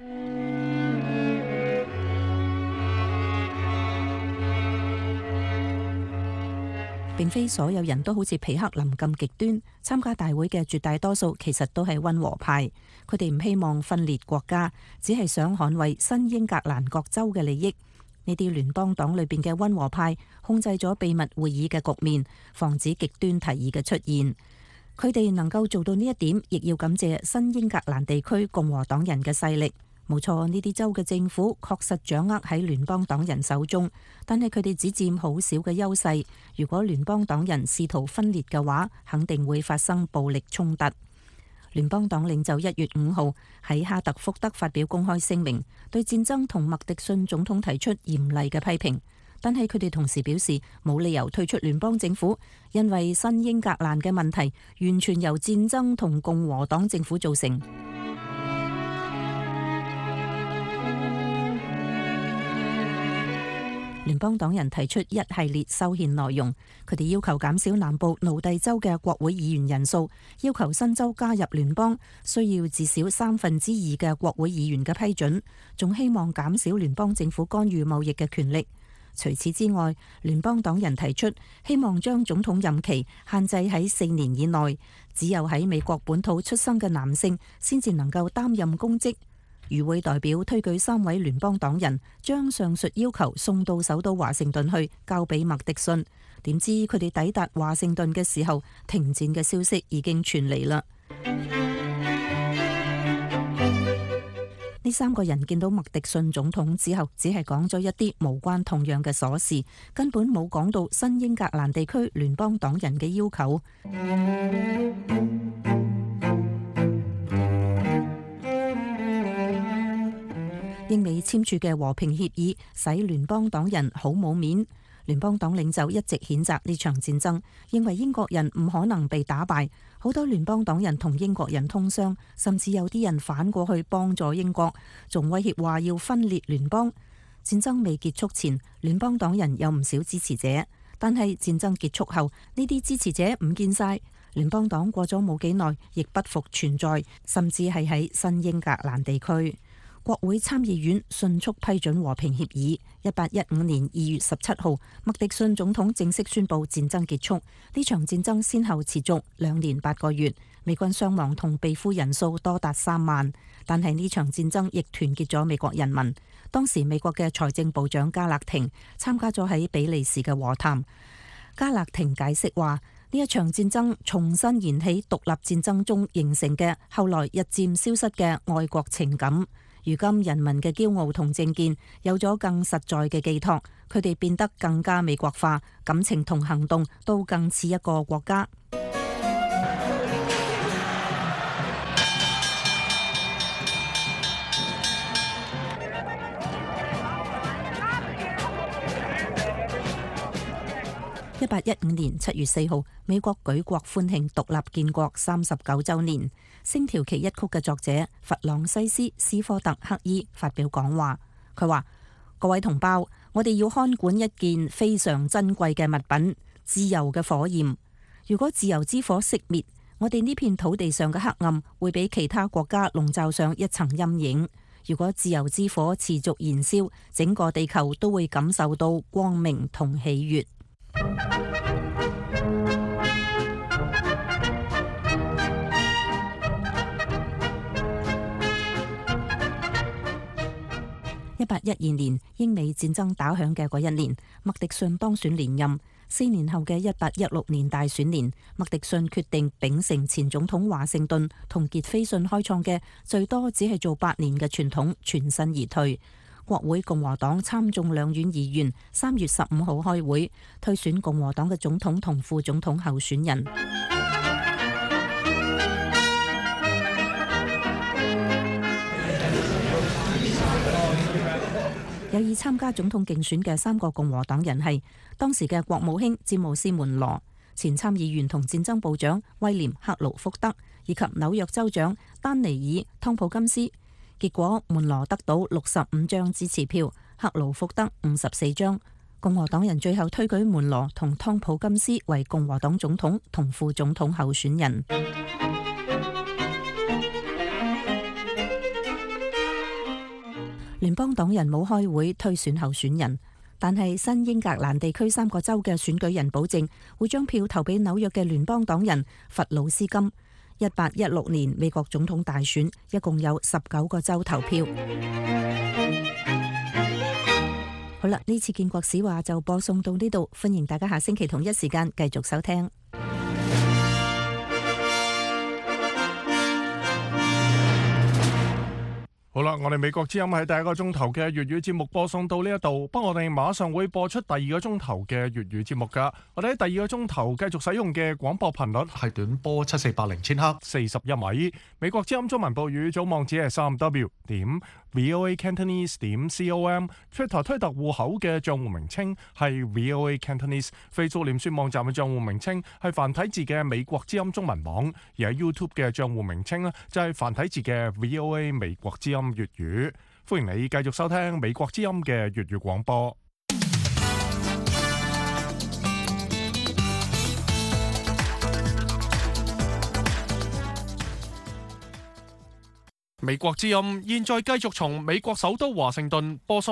並非所有人都好似皮克林咁極端，參加大會嘅絕大多數其實都係溫和派，佢哋唔希望分裂國家，只係想捍衛新英格蘭各州嘅利益。呢啲聯邦黨裏邊嘅溫和派控制咗秘密會議嘅局面，防止極端提議嘅出現。佢哋能夠做到呢一點，亦要感謝新英格蘭地區共和黨人嘅勢力。 冇錯，呢啲州嘅政府確實掌握喺聯邦黨人手中，但係佢哋只佔好少嘅優勢。如果聯邦黨人試圖分裂嘅話，肯定會發生暴力衝突。聯邦黨領袖1月5號喺哈特福德發表公開聲明，對戰爭同麥迪遜總統提出嚴厲嘅批評，但係佢哋同時表示冇理由退出聯邦政府，因為新英格蘭嘅問題完全由戰爭同共和黨政府造成。聯邦黨人提出一系列修憲內容，佢哋要求減少南部奴隸州嘅國會議員人數，要求新州加入聯邦需要至少2/3嘅國會議員嘅批准，仲希望減少聯邦政府干預貿易嘅權力。除此之外，聯邦黨人提出希望將總統任期限制喺4年以內，只有喺美國本土出生嘅男性先至能夠擔任公職。與會代表推舉3位聯邦黨人，將上述要求送到首都華盛頓去，交俾麥迪遜。點知佢哋抵達華盛頓嘅時候，停戰嘅消息已經傳嚟啦。呢3個人見到麥迪遜總統之後，只係講咗一啲無關同樣嘅瑣事，根本冇講到新英格蘭地區聯邦黨人嘅要求。英美簽署嘅和平協議使聯邦黨人好冇面。聯邦黨領袖一直譴責呢場戰爭，認為英國人唔可能被打敗。好多聯邦黨人同英國人通商，甚至有啲人反過去幫助英國，仲威脅話要分裂聯邦。戰爭未結束前，聯邦黨人有唔少支持者，但係戰爭結束後，呢啲支持者唔見晒。聯邦黨過咗冇幾耐，亦不復存在，甚至係喺新英格蘭地區。國會參議院迅速批准和平協議。1815年2月17號，麥迪遜總統正式宣布戰爭結束。呢場戰爭先後持續2年8個月，美軍傷亡同被俘人數多達3萬。但係呢場戰爭亦團結咗美國人民。當時美國嘅財政部長加勒廷參加咗喺比利時嘅和談。加勒廷解釋話，呢一場戰爭重新燃起獨立戰爭中形成嘅後來日漸消失嘅愛國情感。如今人民嘅驕傲同政見有咗更實在嘅寄託，佢哋變得更加美國化，感情同行動都更似一個國家。1815年7月4號，美國舉國歡慶獨立建國39週年。星條旗一曲嘅作者弗朗西斯·斯科特克伊發表講話，佢話：各位同胞，我哋要看管一件非常珍貴嘅物品——自由嘅火焰。如果自由之火熄滅，我哋呢片土地上嘅黑暗會俾其他國家籠罩上一層陰影。如果自由之火持續燃燒，整個地球都會感受到光明同喜悅。1812年，英美戰爭打響嘅嗰一年，麥迪遜當選連任。4年後嘅1816年大選年，麥迪遜決定秉承前總統華盛頓同傑斐遜開創嘅最多只係做8年嘅傳統，全身而退。國會共和黨參眾兩院議員3月15號開會，推選共和黨嘅總統同副總統候選人。有意參加總統競選嘅3個共和黨人係當時嘅國務卿詹姆斯門羅、前參議員同戰爭部長威廉克勞福德以及紐約州長丹尼爾湯普金斯。結果門羅得到65張支持票，克勞福德54張。共和黨人最後推舉門羅同湯普金斯為共和黨總統同副總統候選人。聯邦黨人冇開會推選候選人，但係新英格蘭地區3個州嘅選舉人保證會將票投俾紐約嘅聯邦黨人弗魯斯金。1816年美國總統大選一共有19個州投票。好啦，呢次建國史話就播送到呢度，歡迎大家下星期同一時間繼續收聽。 好啦，我哋美國之音喺第一個鐘頭嘅粵語節目播送到呢一度，不過我哋馬上會播出第二個鐘頭嘅粵語節目噶。我哋喺第二個鐘頭繼續使用嘅廣播頻率係短波7480千赫 41米。美國之音中文報語組網址係3W 點 VOA Cantonese 點 com。Twitter 推特戶口嘅賬戶名稱係 VOA Cantonese。Facebook 臉書網站嘅賬戶名稱係繁體字嘅美國之音中文網，而喺 YouTube 嘅賬戶名稱呢就係繁體字嘅 VOA 美國之音粵語。歡迎你繼續收聽美國之音嘅粵語廣播。美國之音現在繼續從美國首都華盛頓播送